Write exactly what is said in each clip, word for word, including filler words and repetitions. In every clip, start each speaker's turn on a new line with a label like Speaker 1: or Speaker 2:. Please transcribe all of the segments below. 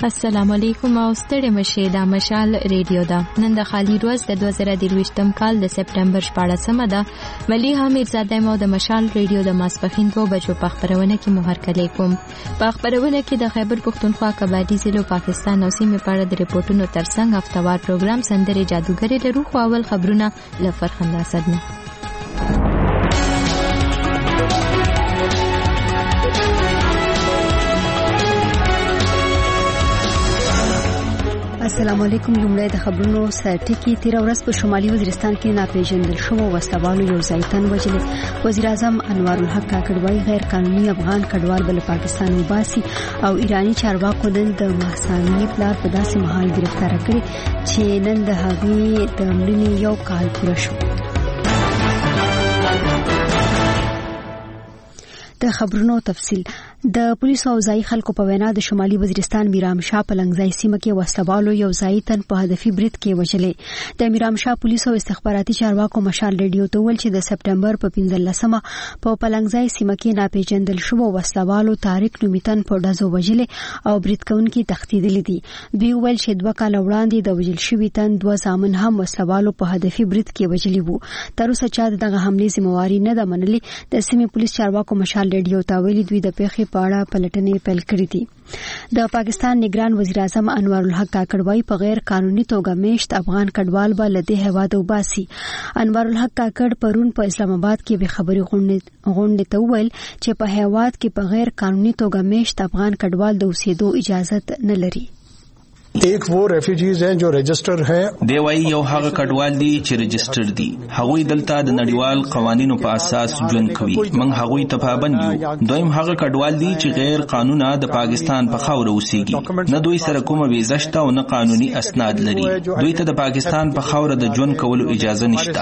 Speaker 1: السلام علیکم او ستړي مشه د مشال ریډیو دا نن د خالی روز د دوه زره درویشتم کال د سپټمبر شپاړسمه ده مليحه میرزاده مو د مشال ریډیو د ماسپخین په بجو په خبرونه کې مهر کلی کوم په خبرونه کې د خیبر پختونخوا کبادي ضلع پاکستان او سیمه په اړه د ریپورتونو ترڅنګ هفتوار پروګرام سندره جادوګری لرو خو اول خبرونه لفرخنده صدنه
Speaker 2: السلام علیکم. لومړی د خبرونو سرټکی تیر ورځ په شمالي وزیرستان کې ناپېژندل شوو وسلوالو یو ځای تن وژل. وزیر اعظم انوار الحق کاکړ وايي غیر قانوني افغان کډوال بل پاکستان وباسي او ایرانی چارواکو نن د محسامي پلار په داسې مهال گرفتار کړی چې نن د هغې د مړینې یو کال پوره شو. د خبرونو تفصیل د پولیسو او ځای خلکو په وینا د شمالي وزیرستان میرام شاه په لنګځای سیمه کې وسلوالو یو ځای تن په هدفي برید کې وژلې. د میرام شاه پولیسو استخباراتي چارواکو مشال ریډیو ته ویل چې د سپټمبر په پنځلسمه په پلنګځای سیمه کې ناپېژندل شوو وسلوالو طارق نومیتن په ډزو وژلې او برید کوونکي تښتېدلي دي. دوی ویل چې دوه کاله وړاندې د وژل شوي تن دوه زامن هم وسلوالو په هدفي برید کې وژلي وو. تر اوسه چا دغه حملې ذمہواری نه ده منلې. د سیمې پولیس چارواکو مشال ریډیو ته ویلي دوی د پیښې په اړه پلټنې پیل کړې دي. د پاکستان نگران وزیر اعظم انوار الحق کاکړ وايي په غیر قانوني توګه میشت افغان کډوال به له دې هیواده وباسي. انوار الحق کاکړ پرون په اسلام آباد کې به خبري غونډې ته وویل چې په هیواد کې په غیر قانوني توګه میشت افغان کډوال د اوسېدو اجازه نه لري.
Speaker 3: ایک وہ ریفیوجیز ہیں جو رجسٹر ہیں
Speaker 4: دی وای یو هغه کډوال دي چې رجسټر دي. هغوی دلته د نړیوال قوانینو په اساس ژوند کوي. موږ هغوی ته پابند یو. دویم هغه کډوال دي چې غیر قانوني د پاکستان په خاوره اوسېږي. نه دوی سره کومه ویزه شته او نه قانوني اسناد لري. دوی ته د پاکستان په خاوره د ژوند کولو اجازه نشته.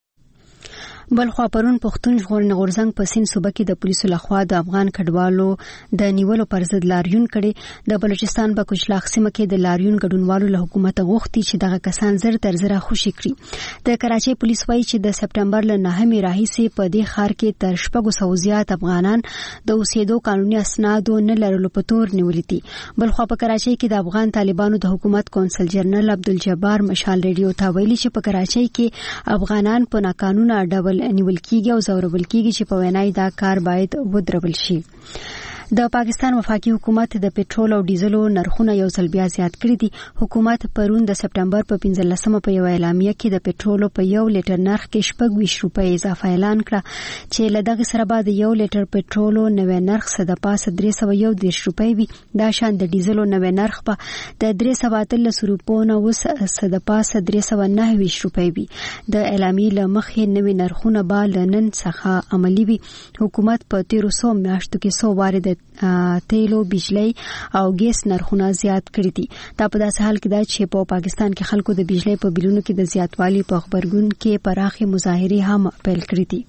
Speaker 2: بلخوا پرون پښتون ژغورنې غورځنګ په سین صوبه کې د پولیسو لخوا د افغان کډوالو د نیولو پر ضد لاریون کړي. د بلوچستان په کوچلاخ سیمه کې د لاریون ګډونوالو له حکومت غوښتي چې دغه کسان زر تر زره خوشي کړي. د کراچۍ پولیس وایي چې د سپټمبر له نهمې راهیسې په دې ښار کې تر شپږو سوو زیات افغانان د اوسېدو قانوني اسنادو نه لرلو په تور نیولي دي. بلخوا په کراچۍ کې د افغان طالبانو د حکومت کونسل جنرال عبدالجبار مشال ریډیو ته ویلي چې په کراچۍ کې افغانان په ناقانونه ډول نیول کیږي او زورول کیږي چې په وینای دا کار باید ودرول شي. د پاکستان وفاقي حکومت د پټرول او ډیزلو نرخونه یو ځل بیا زیات کړي دي. حکومت پرون د سپټمبر په پنځلسمه په یو اعلامیه کې د پټرول په یو لیټر نرخ کې شپږ ویشت روپۍ اضافه اعلان کړه چې له دغه سره به د یو لیټر پټرول نوې نرخ صد پاسه درې سوه یو دېرش روپۍ وي. دا شان د ډیزلو نوې نرخ په د درې سوه اتلس روپو نه اوس صد پاسه درې سوه نهه ویشت روپۍ وي. د اعلامیې له مخې نوې نرخونه به له نن څخه عملي وي. حکومت په تیرو څو میاشتو کې څو وارې د تیلو، بجلی او ګیس نرخونه زیات کړي دي. دا په داسې حال کې ده چې په پاکستان کې خلکو د بجلی په بیلونو کې د زیاتوالي په خبرګون کې پراخې مظاهرې هم پیل کړې دي.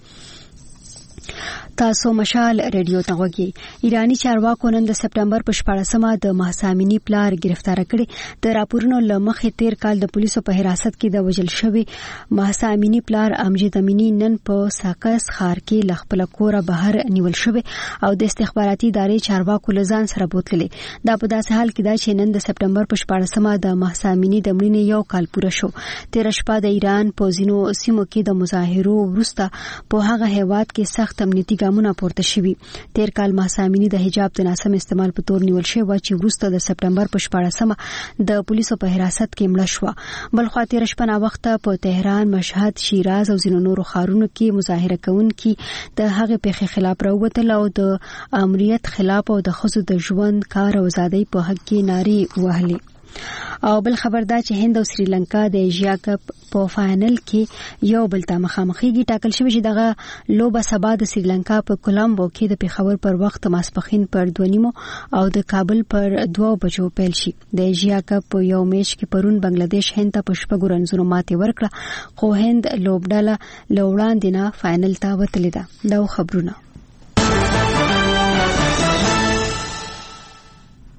Speaker 2: تاسو مشال ریډیو ته غوږی. ایرانی چارواکو نن د سپټمبر په شپاړسمه د مهسا امینی پلار گرفتار کړي. د راپورونو له مخې تیر کال د پولیسو په حراست کې د وژل شوی مهسا امینی پلار امجد امینی نن په ساکس ښار کې له خپل کوره بهر نیول شوی او د استخباراتي ادارې چارواکو له ځان سره بوتللې. دا په داسې حال کې ده چې نن د سپټمبر په شپاړسمه د مهسا امینی د مړینې یو کال پوره شو. تیر شپه د ایران په ځینو سیمو کې د مظاهرو وروسته په هغه هیواد کې سخت امنیتي ګامونه پورته شوي. تیر کال مهسا امینی د حجاب د ناسم استعمال په تور نیول شوی و چې وروسته د سپټمبر په شپاړسمه د پولیسو په حراست کې مړه شوه. بلخوا تیر شپه ناوخته په تهران، مشهد، شیراز او ځینو نورو ښارونو کې مظاهره کوونکي د هغې پیښې خلاف راووتل او د امنیت خلاف او د ښځو د ژوند، کار او ازادۍ په حق کې نارې وهلې. او بل خبر دا چې هند او سریلانکا د ایشیا کپ په فائنل کې یو بل ته مخامخېږي. ټاکل شوی چې دغه لوبه سبا د سریلانکا په کولمبو کې د پیښور پر وخت ماسپښین پر دوه نیمو او د کابل پر دوه بجو پیل شي. د ایشیا کپ په یو میچ کې پرون بنگلاديش هند ته په شپږو رنزونو ماتې ورکړه، خو هند لوبډله له وړاندې نه فائنل ته وتلې ده. دا خبرونه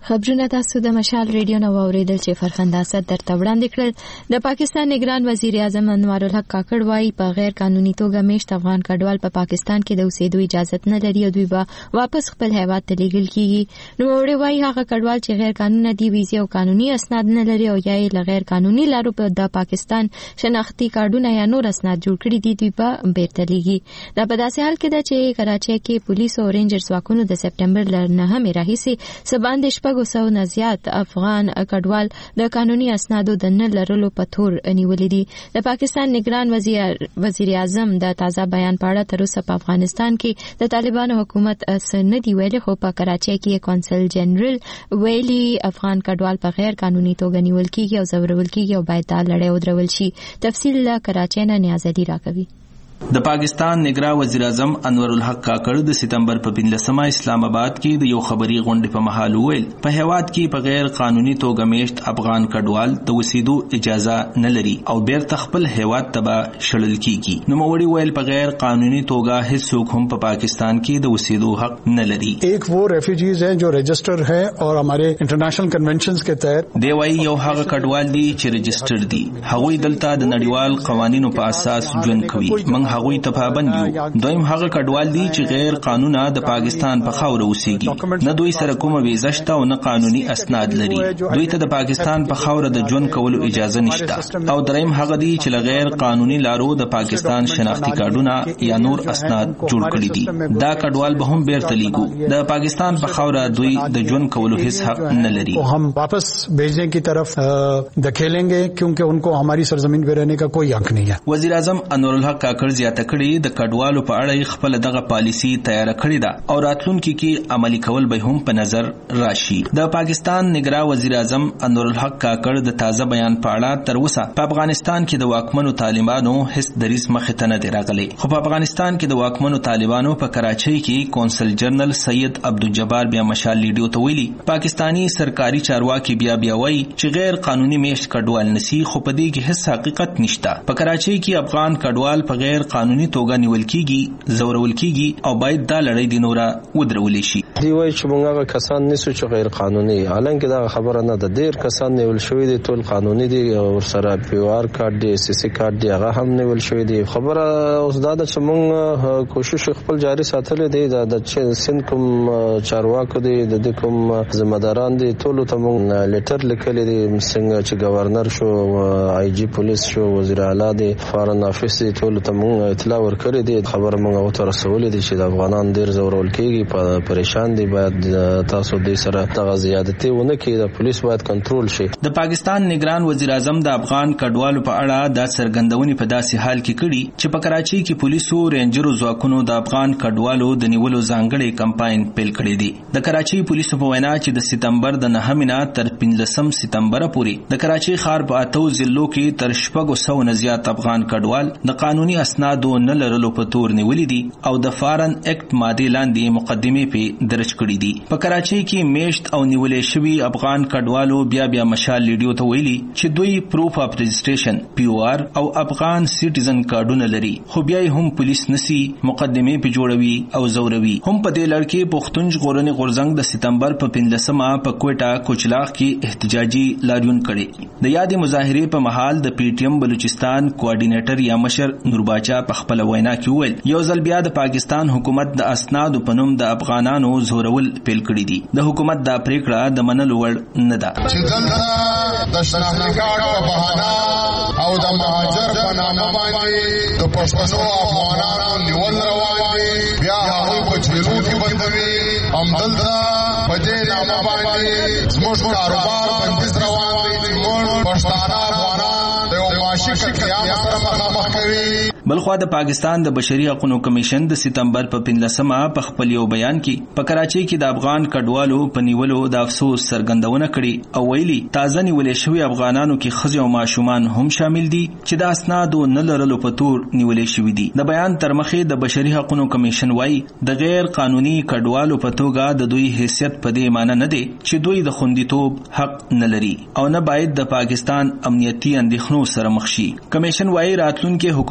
Speaker 1: خبرونه تاسو د مشال ریډیو نو اوریدل چې فرخنداسه درته وړاندې کړل. د پاکستان نگران وزیر اعظم انور الحق کاکړ وايي په غیر قانوني توګه میشت افغان کډوال په پاکستان کې د اوسېدو اجازه نه لري او دوی به واپس خپل هیواد ته لیږل کیږي. نو وړي وايي هغه کډوال چې غیر قانوني دي ویزه او قانوني اسناد نه لري او یا یې غیر قانوني لارو په د پاکستان شناختی کارډونه یا نور اسناد جوړ کړي دي دوی به بیرته لیږي. دا په داسې حال کې ده چې کراچۍ کې پولیس او رینجرز واکونو د سپټمبر ل نهمې راهیسې سباند شپږ سو نه زیات افغان کډوال د قانوني اسنادو د نه لرلو په تور نیولې دي. د پاکستان نگران وزیر وزیر اعظم د تازه بیان په اړه تر اوسه په افغانستان کې د طالبانو حکومت سند دی ویلي، خو په کراچۍ کې کونسل جنرال ویلي افغان کډوال په غیر قانوني توګه نیول کیږي او ځورول کیږي او باید دا لړۍ ودرول شي. تفصیل له کراچۍ نه نیاز علي راکوي.
Speaker 4: د پاکستان نگران وزیر اعظم انور الحق کاکړ د سپتمبر په پنځلسمه اسلام آباد کې د یو خبري غونډې په محل ویل په هیواد کې په غیر قانوني توګه میشت افغان کډوال د وسیدو اجازه نه لري او بیرته خپل هیواد ته شړل کیږي. نو موړي ویل په غیر قانوني توګه هیڅوک هم په پاکستان کې د وسیدو حق نه لري.
Speaker 3: ایک وہ ریفیوجیز ہیں جو رجسٹر ہیں اور ہمارے انٹرنیشنل کنونشنز کے تحت
Speaker 4: دی وای یو هغه کډوال دي چې رجسٹر دي، هغوی دلته د نړیوال قوانینو په اساس ژوند کوي. من هغوی ته پابند یو. دویم هغه کډوال دي چې غیر قانونه د پاکستان په خاوره اوسېږي، نه دوی سره کومه ویزه شته او نه قانوني اسناد لري. دوی ته د پاکستان په خاوره د ژوند کولو اجازه نشته. او دریم هغه دي چې غیر قانوني لارو د پاکستان شناختی کارډونه یا نور اسناد جوړ کړي دي. دا کډوال به هم بیرته لیږو. د پاکستان په خاوره دوی د ژوند کولو هیڅ حق نه لري.
Speaker 3: هم واپس بھیجنے کی طرف دھکیلیں گے کیونکہ ان کو ہماری سرزمین پہ رہنے کا کوئی حق نہیں ہے.
Speaker 4: وزیر اعظم انور الحق کاکړ زیاته د کډوالو په اړه خپل دغه پالیسی تیار کړی ده او راتلونکي کې عملی کول به هم په نظر راشي. د پاکستان نگران وزیر اعظم انور الحق کاکړ د تازه بیان په اړه تر اوسه په افغانستان کې د واکمنو طالبانو هیڅ دریز مخې ته نه دی راغلی. خو په افغانستان کې د واکمنو طالبانو په کراچۍ کې کونسل جنرال سید عبدالجبار بیا مشال لیډیو ته ویلي پاکستانی سرکاري چارواکي بیا بیا وایي چې غیر قانوني میشت کډوال نسی، خو په دې کې هیڅ حقیقت نشته. په کراچۍ کې افغان کډوال په غیر قانوني توګه نیول کیږي، زورول کیږي او باید دا لړۍ د نورا ودرول شي.
Speaker 5: دی وایي چې موږ هغه کسان نسو چې غیر قانوني، حالانکه دا خبره نه ده. ډیر کسان نیول شوی دي، ټول قانوني دي او سره پی او آر کارت دی، سی سی کارت دی، هغه هم نیول شوی دي. خبره اوس دا ده چې موږ کوشش خپل جاری ساتل دي. دا د سند کوم چارواکو دي، د کوم ذمہداران دي، ټول ته موږ لیټر لیکل دي. څنګه چې گورنر شو، آی جی پولیس شو، وزیر اعلی دی، فارن افیس دی، ټول ته موږ اطلاع ورکړې دي. خبر موږ او تر رسول دي چې د افغانان ډیر زورول کیږي، په پریشان دي. باید تاسو دې سره د زیادتي ونه کې د پولیس باید کنټرول شي.
Speaker 4: د پاکستان نگران وزیر اعظم د افغان کډوالو په اړه د سرګندونې په داسې حال کې کړي چې په کراچۍ کې پولیسو رینجرو ځواکونو د افغان کډوالو د نیولو ځانګړي کمپاین پیل کړی دی. د کراچۍ پولیسو په وینا چې د سپتمبر د نهمې نه تر پنځلسم سپتمبر پورې د کراچۍ ښار په اتو ضلعو کې تر شپږو سوو نه زیات افغان کډوال د قانوني اسنادو نه لرلو په تور نیولې دي او د فارن اکټ ماده لاندې مقدمه په درج کړې دي. په کراچۍ کې میشت او نیولې شوی افغان کډوالو بیا بیا مشال لیډیو ته ویلي چې دوی پروف اف رجسټریشن پی او آر او افغان سټیزن کارډونه لري، خو بیا هم پولیس نسی مقدمه په جوړوي او زوروي. هم په دې لړ کې پښتون ژغورنې غورځنګ د سپتمبر په پنځلسمه په کوټا کوچلاغ کې احتجاجي لاریون کړي. د یادې مظاهرې په محل د پی ټی ایم بلوچستان کوارډینیټر یا مشر نورباچا په خپل وینا کې ویل یو ځل بیا د پاکستان حکومت د اسنادو په نوم د افغانانو زورول پیل کړي دي. د حکومت دا پریکړه د منلو وړ نه ده.
Speaker 6: چې دلته د شناختی کارت په بهانه او د مهاجر په نامه باندې د پښتنو افغانانو نیول روان دي، بیا هغوی په جیلو کې بندوي. همدلته په دې نامه باندې زموږ کاروبار بندیز روان دی چې موږ پښتانه افغانان د یو معاشي قیام سره مخامخ کوي.
Speaker 4: بلخوا د پاکستان د بشري حقوقو کمیشن د سپتمبر په پنځلسمه په خپل یو بیان کې په کراچۍ کې د افغان کډوالو په نیولو د افسوس څرګندونه کړې او ویلي تازه نیولې شوی افغانانو کې ښځې او ماشومان هم شامل دي چې د اسنادو نه لرلو په تور نیولې شوي دي. د بیان تر مخې د بشري حقوقو کمیشن وايي د غیر قانوني کډوالو په توګه د دوی حیثیت په دې معنی نه دی چې دوی د خوندیتوب حق نه لري او نه باید د پاکستان امنیتي اندېښنو سره مخ شي. کمیشن وايي راتلونکي حکومت باید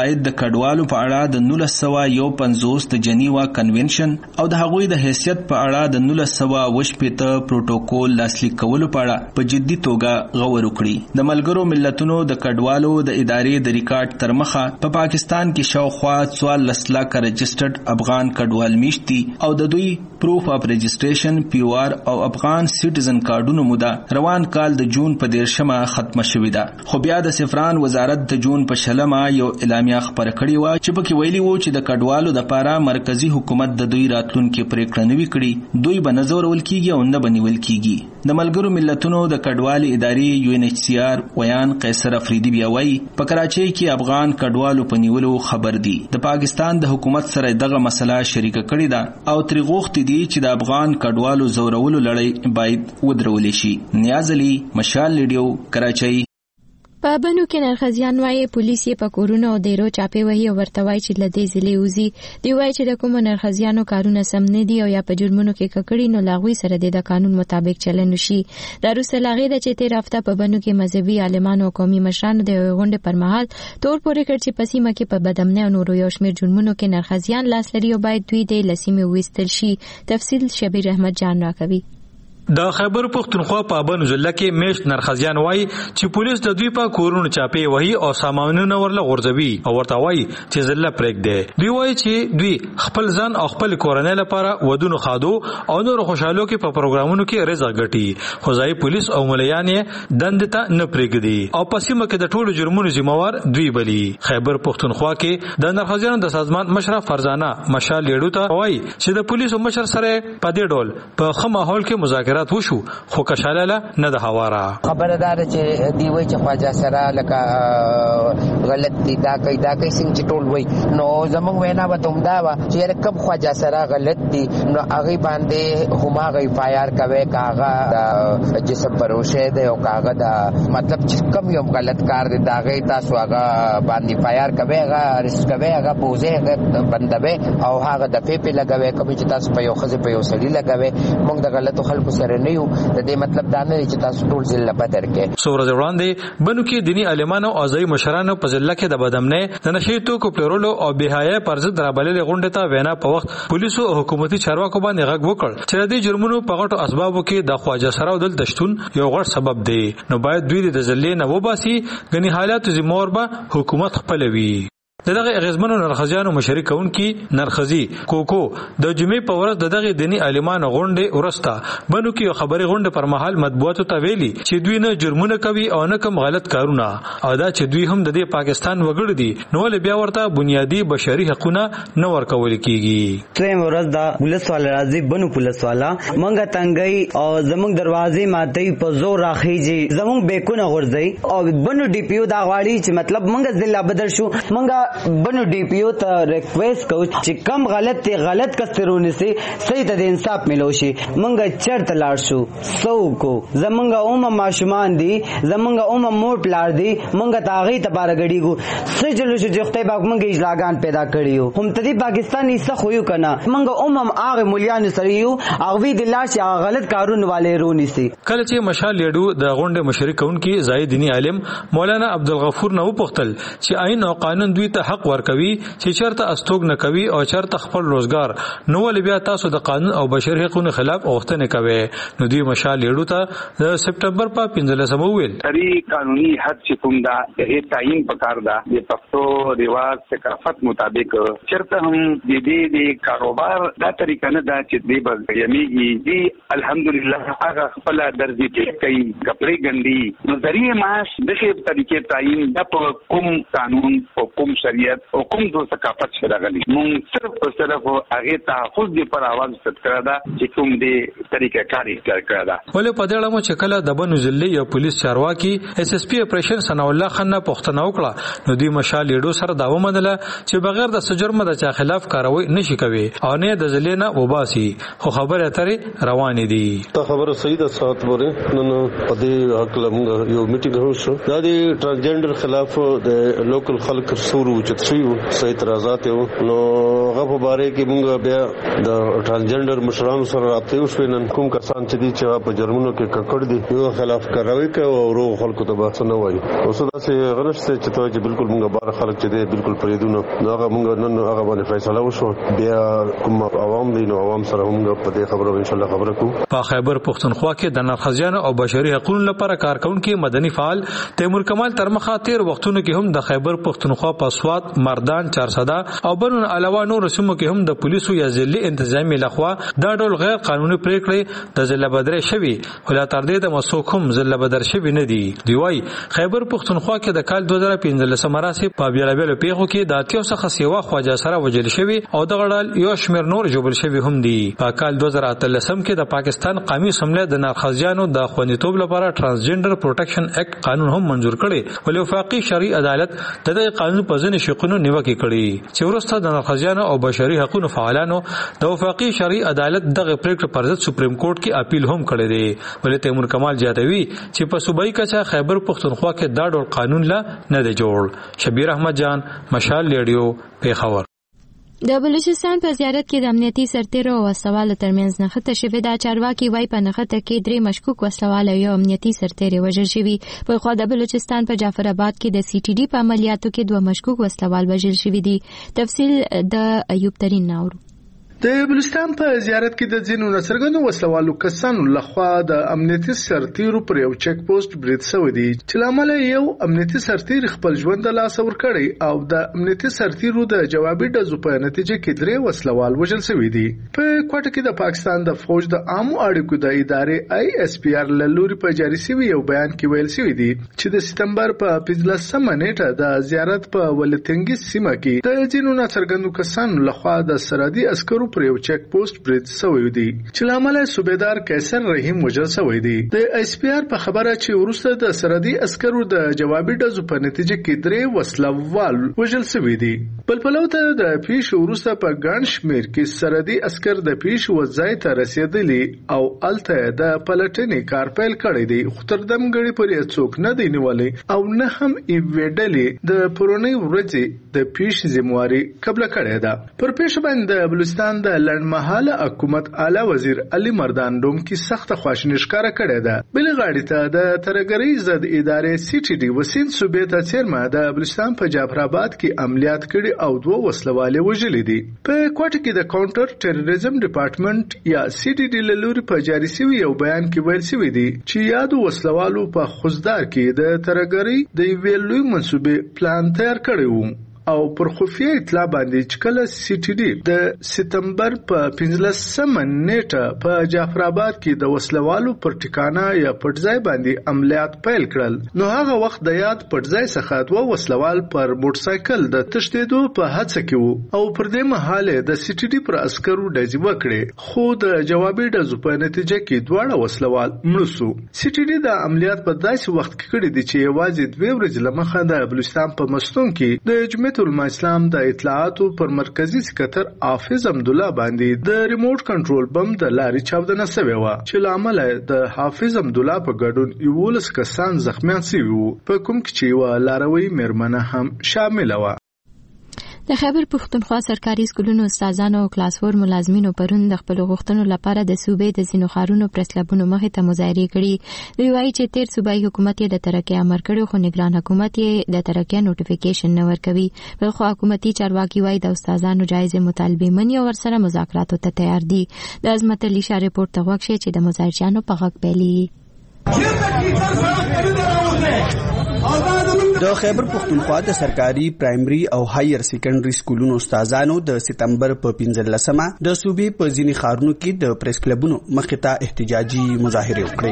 Speaker 4: باید د کډوالو په اړه د نولس سوه یو پنځوس د جنیوا کنونشن او د هغوی د حیثیت په اړه د نولس سوه اووه شپېته پروتوکول لاسلیک کولو په اړه په جدي توګه غور وکړي. د ملګرو ملتونو د کډوالو د ادارې د ریکارډ تر مخه په پا پاکستان کې شاوخوا څوارلس لکه رجسټرډ افغان کډوال میشت دي او د دوی پروف اف رجسټریشن پی او آر او افغان سټیزن کارډونو موده روان کال د جون په دیرشمه ختمه شوې ده. خو بیا د سفران وزارت د جون په شلمه یو اعلامیه خپره کړې وه چې پکې ویلي وو چې د کډوالو دپاره مرکزی حکومت د دوی راتلونکي پریکړه نوي کړي، دوی به نه ځورول کیږي او نه به نیول کیږي. د ملګرو ملتونو د کډوالو ادارې یو ان ایچ سی آر ویان قیصر افریدي بیا وایي په کراچۍ کې افغان کډوالو په نیولو خبر دي. د پاکستان د حکومت سره دغه مسله شریکه کړې ده او ترې غوښتي دي چې د افغان کډوالو زورولو لړۍ باید ودرول شي. نیاز علي، مشال ریډیو، کراچۍ.
Speaker 1: په بنو کې نرخزیان وایي پولیس یې په کورونو او دیرو چاپې وهي او ورته وایي چې له دې ضلعې وځي. دوی وایي چې د کومو نرخزیانو کارونه سم نه دي او یا په جرمونو کې ککړي نو له هغوی سره د قانون مطابق چلند وشي. دا وروسته له هغې ده چې تېره هفته په بنو کې مذهبي عالمانو او قومي مشرانو د یوې غونډې پر مهال تور پورې کړ چې په سیمه کې په بدامنۍ او نورو یو شمېر جرمونو کې نرخزیان لاس لري او باید دوی د له سیمې وویستل شي. تفصیل شبیر احمد جان راکوي.
Speaker 7: د خیبر پختونخوا په بنو ضلع کې میشت نرخزیان وایي چې پولیس د دوی په کورونو چاپې وهي او سامانونه ورله غورځوي او ورته وایي چې ضلع پرېږدي. دوی وایي چې دوی خپل ځان او خپل کورنۍ لپاره ودونو خادو او نور خوشحالو کې په پروګرامونو کې رضا ګټي، خو ځای پولیس او ملیان یې دندې ته نه پرېږدي او په سیمه کې د ټولو جرمونو ذمہوار دوی بلی. خیبر پختونخوا کې د نرخزیانو د سازمان مشره فرزانه مشال لیډو ته وایي چې د پولیسو مشر سره په دې ډول په ښه ماحول کې مذاکرات وشو، خو کشاله نه ده هواره.
Speaker 8: خبردار چې دی وای چې خواجه سره لکه غلط دي دا کوي دا کوي څنګه چې ټول وای نو زموږ وینا به دوم دا وا چې کم خواجه سره غلط دي نو هغه باندې هم هغه فایر کوي کاغه جسم پروشه دی او کاغه دا مطلب چې کم یو غلط کار دی دا غي تاسو هغه باندې فایر کوي هغه ریسک کوي هغه بوزه هغه بندوي او هغه د پیپې لګوي کوم چې تاسو په یو خزه په یو سړی لګوي موږ د غلطو خلکو سره نه یو د دې مطلب دا نه چې تاسو ټول ضلع بدر کې.
Speaker 7: سورج وړاندې بنو کې دینی عالمانو او ځای مشرانو په ضلع کې د بدامنۍ د نشي توکو پلورلو او بهای پر ضد رابللې غونډه ته وینا په وخت پولیسو او حکومتي چارواکو باندې غږ وکړ چې د دې جرمونو په غټو اسبابو کې د خواجه سره او دل تشتون یو غټ سبب دی، نو باید دوی د ضلع نه وباسي غني حالات ذمہوار به حکومت خپلوي. دغه اغیزمنو نرخزیانو مشرک کونکي نرخزی کوکو د جمعې په ورځ د دغه دینی عالمانو غونډه ورستا بنو کې خبري غونډه پر مهال مطبوعاتو ته ویلي چې دوی نه جرمونه کوي او نه کوم غلط کارونه او دا چې دوی هم د پاکستان وګړي دي نو ول بیا ورته بنیادی بشري حقوقونه نه ورکول کیږي.
Speaker 9: څویم ورځ دا پولیس والا راځي بنو پولیس والا منګه تنګي او زموږ دروازې ماتي په زور راخیږي زموږ بیکونه غورځي او بنو ډي پی او دا غواړي چې مطلب منګه ضلع بدل شو. منګه بنو ډي پی او ته ریکویسټ کو چې کم غلط ته غلط کسترونه سي صحیح ته انصاف ملو شي. منګه چرته لاړ شو سو کو زمونږه اومه ماشومان دي زمونږه اومه مور پلار دي منګه تاغي ته بار غړيګو سجلو شو چې خدای پاک منګه اجلاګان پیدا کړیو هم ته دې پاکستاني څه خو یو کنه منګه اومم هغه مليان سره یو هغه دې لاش غلط کارونه والے رونی سي.
Speaker 7: کله چې مشال لیډو د غونډه مشرک کونکي زاید دینی عالم مولانا عبدالغفور نو پختل چې آئین او قانون دوی ته حق ورکوي چې چرته استوګ نه کوي او چرته خپل روزګار نو ول بیا تاسو د قانون او بشري حقوقو خلاف اوښتنه کوي. نو دوی مشال لیډو ته د سپټمبر په پنځلسمه ویل
Speaker 10: اری قانوني حد چې کوم دا د تعین پکار دا د پښتو ریواج ثقافت مطابق چرته هم د دې د کاروبار دا طریقه نه دا چې دی به یمیږي دی الحمدلله هغه خپل درځي چې کوي کپڑے ګندي نو ذریعہ معاش دغه طریقې تعین د کوم قانون او کوم شریعت او کوم دو ثقافت سره غلي مونږ صرف او صرف هغه تحفظ دی پر आवाज ست کړه دا چې کوم دی طریقه کاری کړه دا.
Speaker 7: ولې په دې اړه مو چې کله د بنو ضلع یو پولیس چارواکي اس اس پی اپریشن ثنا الله خان نه پوښتنه وکړه نو دوی مشال لیډو سره دا ومنله چې بغیر د سجرم د چا خلاف کاروي نشي کوي او نه د ضلع نه وباسي خو خبره اترې روانې دي.
Speaker 5: ته خبره صحیح ده سات پورې نن په دې حق لمغه یو میټینګ هوښ دا د ترانسجندر خلاف د لوکل خلک سورو
Speaker 11: اوچت شي سه اعتراضات یو نو هغه په باره کې موږ بیا د ټرانسجنډر مشرانو سره رابطه وشو نن کوم کسان چې دي چې په جرمونو کې ککړ دي یو خلاف کاروي کوي او روغ خلکو ته بحث نه وایي اوس دا چې غنښت چې ته چې بالکل موږ بار خلک چې دي بالکل پریدونه نو هغه موږ نن هغه باندې فیصله وشو بیا کوم عوام دي نو عوام سره موږ په دې خبرو ان شاء الله خبرو کوو.
Speaker 7: په خیبر پختونخوا کې د نرخزیانو او بشري حقوقو لپاره کارکونکو مدني فعال تیمور کمال ترمخه تیر وختونو کې هم د خیبر پختونخوا په سوات مردان چارسده او بنون علاوه نور سیمو کې هم د پولیسو یا ځلي انتظامی لخوا دا ډول غیر قانوني پریکړې د ضلع بدر شوی ولا تر دې د مسوک هم ضلع بدر شوی نه دی. دی وايي خیبر پختونخوا کې د کال دوه هزار پنځلس مراسي په بیلابل پیښو کې د اتیو څخه سیوا خواجه سره وجل شوی او د غړال یو شمیر نور جوړ شوی هم دی. په کال دوه هزار اتلسم کې د پاکستان قومي اسمبلی د نرخزیانو د خوندیتوب لپاره ترانسجنډر پروټیکشن ایکټ قانون هم منظور کړي ولې وفاقي شرعي عدالت د دې قانون په ځینې شقونو نیوکه کړې چې ورسته د نرخزیانو او بشري حقوقو فعالانو د وفاقي شرعي عدالت دغه پریکړه پر ضد سپریم کورټ کې اپیل هم کړی دی. ولې تیمور کمال جاتوي چې په صوبایي کچا خیبر پختونخوا کې دا ډول قانون لا نه دی جوړ. شبیر احمد جان مشال ریډیو پیښور.
Speaker 1: د بلوچستان په زیارت کې د امنیتي سرتیرو او وسوالو ترمنځ نښته شوې ده. چارواکي وایي په نښته کې درې مشکوک وسوال او یو امنیتي سرتیری وژل شوي. په خوا د بلوچستان په جعفر آباد کې د سی ټي ډي په عملیاتو کې دوه مشکوک وسوال وژل شوي دي. تفصیل د ایوب ترین ناورو.
Speaker 12: د بلوچستان په زیارت کې د ځینو ناڅرګندو وسلوالو کسانو لخوا د امنیتي سرتیرو پر یو چک پوسټ برید شوی دی چې لامل یو امنیتي سرتیر خپل ژوند د لاس ور کړی او د امنیتي سرتیرو د جوابي ډزو په نتیجه کې درې وسلوال وژل شوی دي. په کوټه کې د پاکستان د فوج د عامو اړیکو د ادارې آی اس پی آر لوري په جاری شوی یو بیان کې ویل شوی دی چې د سپتمبر په پنځلسمه نیټه د زیارت په ولتنګي سیمه کې د ځینو ناڅرګندو کسانو لخوا د سرحدي عسکرو پر یو چک پوسټ برید شوی دی چې لامل صوبیدار قیصر رحیم وژل شوی دی. د ایس پی آر په خبره چې ورسته د سرحدي عسکرو د جوابي ډزو په نتیجه کې درې وسلوال وژل شوی دي. بل پلوته د پیښ ورسته په ګڼ شمیر کې سرحدي عسكر د پیښ وځای ته رسیدلی او الته د پلټنې کار پیل کړی دی. خو تر دم غړي پر څوک نه دی نیولې او نه هم ایویډلې د پرونی ورځې د پیښ ذمہواری قبل کړی ده. پر پیښ باندې بلوچستان د لړمحاله حکومت اعلی وزیر علي مردان ډوم کې سخت خواشینی ښکارا کړی ده. بل غاړي ته د ترګری زد ادارې سی ټي ډي وسین صوبې ته چیرمن د بلوچستان په جعفر آباد کې عملیات کړي او دوه وسلوالې وژلې دي. په کوټه کې د کاونټر ټیرریزم ډپارټمنټ یا سی ټي ډي لوري په جاری شوی یو بیان کې ویل شوی دی چې یادو وسلوالو په خوزدار کې د ترګری د ویلوي منسوبې پلان تیار کړی وو او پر خفیه اطلاع باندې چې کله سی ټي ډي د سپتمبر په پنځلسمه نیټه په جعفر آباد کې د وسلوالو پر ټکانه یا پټځای باندې عملیات پیل کړل نو هغه وخت د یاد پټځای څخه دوه وسلوال پر موټر سایکل د تښتېدو په هڅه کې وو او پر دې مهال د سی ټي ډي پر عسکرو ډزې وکړې خو د جوابي ډزو په نتیجه کې دواړه وسلوال مړه شو. سی ټي ډي د عملیات په داسې وخت کې کړی دی چې یوازې دوه ورځې لمخه د بلوچستان په مستون کې د جمعیت علماء اسلام د اطلاعاتو پر مرکزی سکرټر حافظ حمدالله باندې د ریموټ کنټرول بم د لاري چاودنه شوې و چې لامل د حافظ حمدالله په ګډون یولس کسان زخمیان شوي وو په کوم کې چې و لاروي مېرمنه هم شامل و.
Speaker 1: د خیبر پختونخوا سرکاري سکولونو استادانو او کلاس فور ملازمینو پرون د خپل غوښتنو لپاره د صوبې د ځینو ښارونو پریس کلبونو مخې ته مظاهرې کړي. دوی وایي چې تیر صوبایي حکومت یې د ترقۍ امر کړی خو نگران حکومت یې د ترقۍ نوټیفیکیشن نه ورکوي. بل خو حکومتي چارواکي وایي د استادانو جایزې مطالبې مني او ورسره مذاکراتو ته تیار دي. د عظمت علي شاه ریپورت ته غوږ شئ چې د مظاهرچیانو په غږ پیلي.
Speaker 13: د خیبر پختونخوا د سرکاري پرایمري او هایر سیکنډري سکولونو استادانو د سپتمبر په پنځلسمه د صوبې په ځینې ښارونو کې د پریس کلبونو مخې ته احتجاجي مظاهرې وکړې.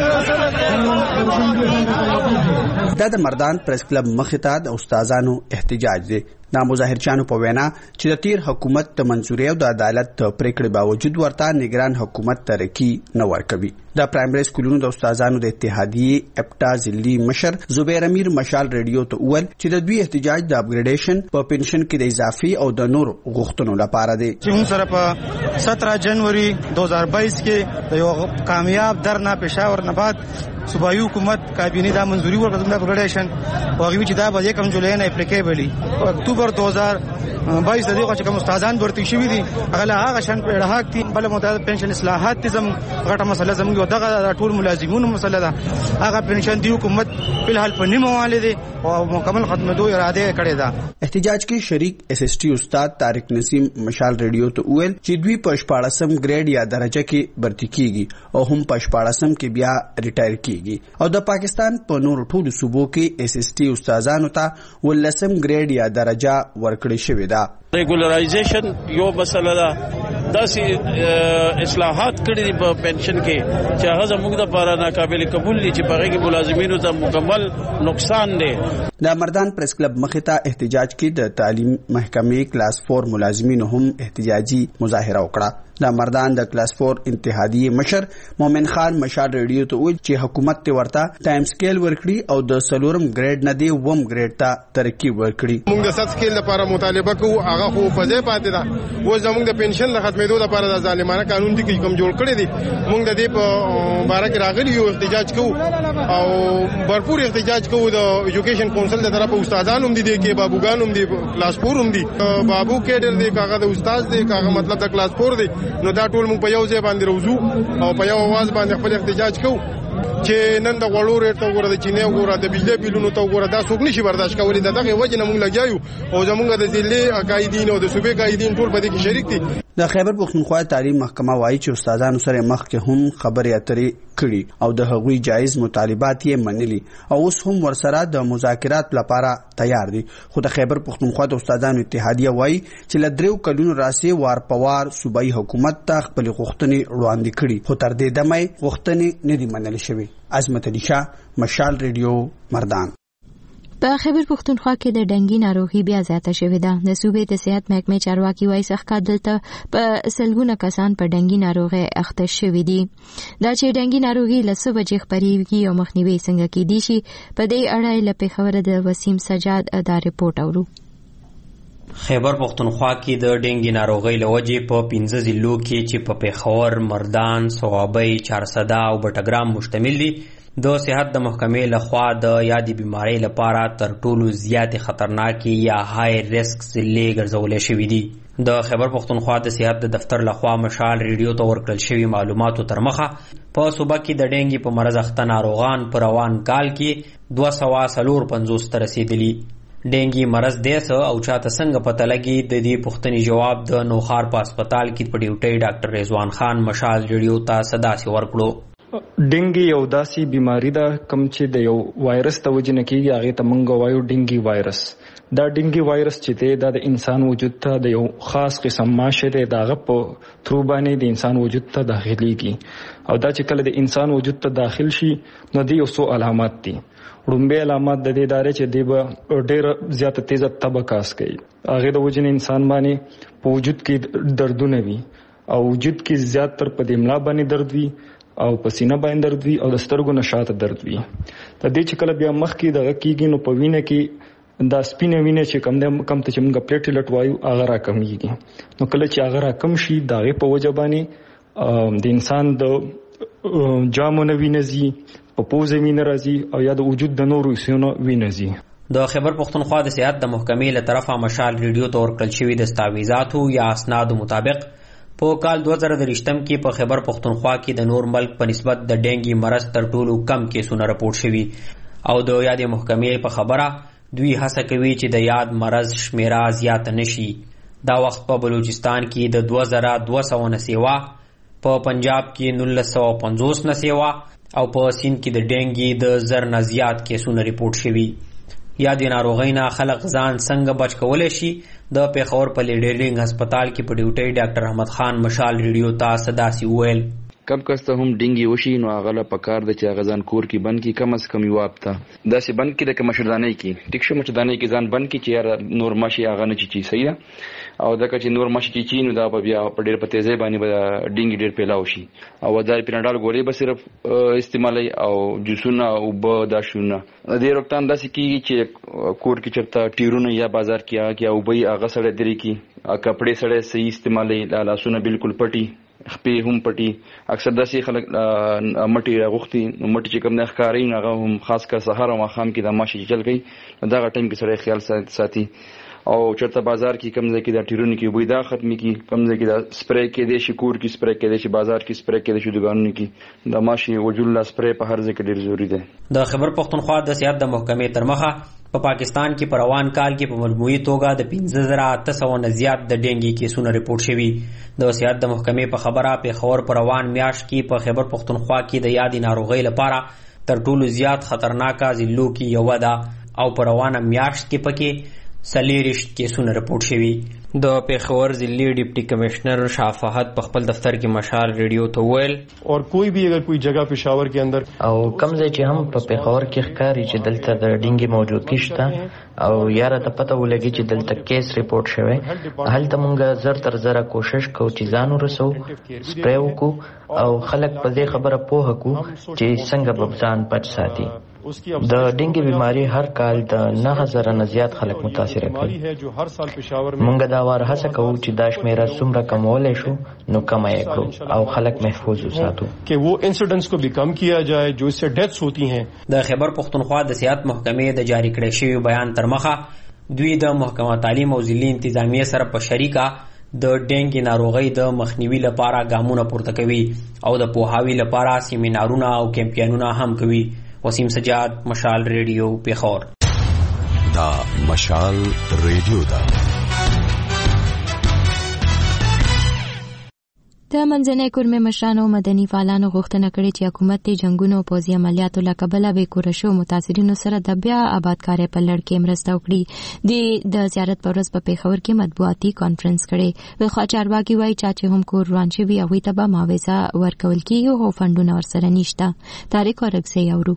Speaker 13: دا د مردان پریس کلب مخې ته د استادانو احتجاج دی. دا مظاهرچیانو په وینا چې د تیر حکومت د منځوري او د عدالت پریکړې باوجود ورته نگران حکومت ترقی نه ورکوي. د پرایمري سکولونو د استادانو د اتحادیې اپټا ضلعي مشر زبیر امیر مشال ریډیو ته وویل چې د دوی احتجاج د اپګریډیشن په پنشن کې د اضافي او د نور غوښتنو لپاره دی.
Speaker 14: چې موږ سره په سترہ جنوري دو هزار بائیس کې د یو کامیاب درنه پېښور نه بعد صوبایي حکومت کابینه د منځوري ورکړه مردم اپګریډیشن او هغه چې دا به یکم جولای نه اپلیکیبلی اکتوبر دو هزار بایس د دې چې کوم استادان ورته شوی دي هغه هغه شان په اړه دي بل متعدد پنشن اصلاحات زم غټه مسله زموږ دغه ټول ملازمینو مسله ده هغه پنشن دی حکومت په الحال په نیمه والده او مکمل خدمتو اراده کړې ده.
Speaker 13: احتجاج کې شریک ایس ایس ټي استاد طارق نسیم مشال ریډیو ته ویل چې دوی په شپاړسم ګریډ یا درجه کې برتی کیږي او هم په شپاړسم کې بیا ریټایر کیږي او د پاکستان په نور ټولو صوبو کې ایس ایس ټي استادانو ته ولسم ګریډ یا درجه ورکړې شوې ده.
Speaker 15: ریګولرایزیشن یو مسله ده داسې اصلاحات کړي دي په پنشن کې چې هغه زموږ د لپاره ناقابل قبول دي چې په هغه کې ملازمینو ته مکمل نقصان دی.
Speaker 13: د مردان پریس کلب مخې ته احتجاج کې د تعلیم محکمې کلاس فور ملازمینو هم احتجاجي مظاهره وکړه. د مردان د کلاس فور انتحادیه مشر مومن خان مشال ریډیو ته ویل چې حکومت ته ورته ټایم سکیل ورکړي او د سلورم ګریډ نه دی وم ګریډ ته ترقی ورکړي.
Speaker 16: موږ د سات سکیل لپاره مطالبه کوو هغه خو په ځای پاتې ده. و زموږ د پنشن د ختمېدو لپاره د ظالمانه قانون دي کوم جوړ کړی دي. موږ د دې په باره کې راغلي یو احتجاج کوو او भरपूर احتجاج کوو. د ایجوکیشن کونسل د طرفه استادان هم دي کې بابوګان هم دي کلاس فور هم دي بابو کېډر دي کاغه د استاد دي کاغه مطلب د کلاس فور دي نو دا ټول موږ په یو ځای باندې روزو او په یو आवाज باندې خپل احتجاج کوو چې نن د وړو ریټ ته وګوره د چینه وګوره د بجلی بیلونو ته وګوره دا څوک نشي برداشت کولی. دغه وجه نه موږ لګیایو او زموږ د ضلع قائدین او د صوبې قائدین ټول په دې کې شریک دي.
Speaker 13: د خیبر پختونخوا تعلیم محکمه وایي چې استادانو سره مخکې هم خبرې اترې کړي او د هغوی جایز مطالبات یې منلي او اوس هم ورسره د مذاکرات لپاره تیار دي. خو د خیبر پختونخوا د استادانو اتحادیه وایي چې له دریو کلونو راځي وار په وار صوبایي حکومت ته خپل غوښتنې وړاندې کړي خو تر دې دمه غوښتنې نه دي منل شوې. عظمت علي شاه مشال ریډیو مردان.
Speaker 1: په خیبر پختونخوا کې د ډنګي ناروغي بیا زیاته شوې ده. د صوبې د صحت محکمې چارواکي وایي څخه دلته په سلګونه کسان په ډنګي ناروغي اخته شوي دي. دا چې ډنګي ناروغي له څه وجې خپرېږي او مخنیوي څنګه کیدی شي په دې اړه له پېښور د وسیم سجاد دا رپورټ اورو.
Speaker 17: خیبر پختونخوا کې د ډنګي ناروغي له وجې په پنځه ضلعو کې چې په پېښور، مردان، صوابۍ، چارسده او بټګرام مشتمل دي د صحت د محکمې لخوا د یادې بیماری لپاره تر ټولو زیاتې خطرناکې یا های ریسک ضلعې ګرځولې شوي دي. د خیبر پختونخوا د صحت د دفتر لخوا مشال ریډیو ته ورکړل شوي معلوماتو تر مخه په صوبه کې د ډنګي په مرض اخته ناروغان په روان کال کې دوه سوه څلور پنځوس ته رسېدلي. ډنګي مرض دی څه او چاته څنګه پته لګي د دې پوښتنې جواب د نوخار په هسپتال کې په ډیوټۍ ډاکټر رضوان خان مشال ریډیو ته صداسې ورکړو.
Speaker 18: ډنګي یو داسې بیماری ده کوم چې د یو وایرس ته وجه نه کیږي هغه ته موږ وایو ډنګي وایرس. دا ډنګي وایرس چې دی دا د انسان وجود ته د یو خاص قسم ماشه دی دغه په ترو باندې د انسان وجود ته داخليږي او دا چې کله د انسان وجود ته داخل شي نو د یو څو علامات دي. وړومبه علامات د دې داري چې دی به ډېر زیاته تیزه تبه کاس کوي. هغه د وجه انسان باندې په وجود کې دردونه وي او وجود کې زیات تر په دملا باندې درد وي او پسینه باندې درد وي او د سترګو نشاط درد وي. د دې چې کله بیا مخ کې دغه کیږي نو په وینه کې دا سپینه وینه چې کم د کم ته چې موږ پلیټلیټ وایو هغه را کمیږي. نو کله چې هغه را کم شي دغه په وجه باندې د انسان د جامونه وینځي په پوزه وینه راځي او یا د وجود د نورو حصو وینځي.
Speaker 17: د خیبر پختونخوا د صحت د محکمې له طرفه مشال ریډیو ته ورکړل شوي دستاویزاتو یا اسنادو مطابق په کال دوه زره درویشتم کې په خیبر پختونخوا کې د نور ملک په نسبت د ډنګي مرض تر ټولو کم کیسونه راپورټ شوي او د یادې محکمې په خبره دوی هڅه کوي چې د یاد مرض شمیره زیاته نشي. دا وخت په بلوچستان کې د دوه زره دوه سوه نه سیوا، په پنجاب کې نولس سوه پنځوس نه سیوا او په سیند کې د ډنګي د زر نه زیات کیسونه ریپورټ شوي. یا د ناروغۍ نه خلک ځان څنګه بچ کولی شي د پېښور په لیډرلینګ هسپتال کې په ډیوټۍ ډاکټر احمد خان مشال ریډیو ته صداسې وویل.
Speaker 19: کم کس ته هم ډینګي وشي نو هغه له پکار د چې هغه ځان کور کې بند کی کم از کم یو هفته داسې بند کی د مشردانۍ کې ټیک شو مشردانۍ کې ځان بند کی چې یار نور ماشي هغه نه چی صحیح ده او دا چې نور ماشي چې نو دا بیا په ډېر په تیزی باندې به ډینګي ډېر پیلاو شي او ځای پیناډال ګولې به صرف استعمالي او جوسونه او به دا شونه د روکتان داسې کیږي چې کور کې چرته ټیرونه یا بازار کې هغه او به هغه سره درې کی کپڑے سره صحیح استعمالي لاسونه بالکل پټي خپې هم پټي. اکثر داسې خلک مټي راغوختي مټي چې کوم نه ښکاري هغه هم خاص کر سهار او ماښام کې د ماشي چل کوي نو دا ټیم کې سره خیال ساتي. او چرته بازار کې کم ځای کې دا ټیرونه کې وې دا ختمي کې کم ځای کې دا سپری کې دي شي کور کې سپری کې دي شي بازار کې سپری کې دي شي دګانو کې د ماشي وجول سپری په هر ځای کې ډیر ضروری دی.
Speaker 17: د خیبر پختونخوا د سیاحت د محکمې تر مخه په پاکستان کې په روان کال کې په مجموعي توګه د پنځه زره اته سوه نه زیات د ډینګي کیسونه ریپورټ شوي. د سیاحت د محکمې په خبره پېښور په روان میاشت کې په خیبر پختونخوا کې د یادې ناروغۍ لپاره تر ټولو زیات خطرناکه ضلعو کې یوه ده او په روانه میاشت کې پکې سلیریشت کیسونه رپورټ شوي. د پېښور ضلعي ډپټي کمشنر شاه فهد په خپل دفتر کې مشال ریډیو ته وویل
Speaker 20: اور کوئی بھی اگر کوئی جگہ پېښور کې اندر
Speaker 21: او کم ځای چې هم په پېښور کې ښکاري چې دلته د ډینګي موجودګي شته او یاره ته پته ولګي چې دلته کیس ریپورټ شوی هلته مونږ زر تر زره کوشش کوو چې ځان ورسو سپری وکړو او خلک په دې خبره پوهه کړو چې څنګه به ځان بچ ساتي. د ډینګي بیماری هر کال د نه زره نه زیات خلک متاثر کوي. مونږ دا وار هڅه کوو چې دا شمیره څومره کمولی شو نو کم یې کړو او خلک محفوظ وساتو
Speaker 20: کہ وہ انسیڈنٹس کو بھی کم کیا جائے جو اس سے ڈیتھس ہوتی ہیں.
Speaker 17: د خیبر پختونخوا د سیاحت محکمې د جاری کړی شوي بیان تر مخه دوی د محکمه تعلیم او ضلعي انتظامیه سره په شریکه د ډینګي ناروغۍ د مخنیوي لپاره ګامونه پورته کوي او د پوهاوي لپاره سیمینارونه او کمپاینونه هم کوي. وسیم سجاد، مشال ریډیو، پېښور.
Speaker 22: دا مشال ریډیو دا
Speaker 1: د منځنۍ کورمې مشرانو مدني فعالانو غوښتنه کړې چې حکومت د جنگونو او پوځي عملیاتو له کبله بې کوره شوو متاثرینو سره د بیا آبادکارۍ په لړ کې مرسته وکړي. د زیارت په ورځ په پېښور کې مطبوعاتي کانفرنس کړی. بلخوا چارواکي وایي چې هم کور روان شوي هغوی ته به معاوضه ورکول کېږي او فنډونه ورسره نشته. تاریخ ورکسي اورو.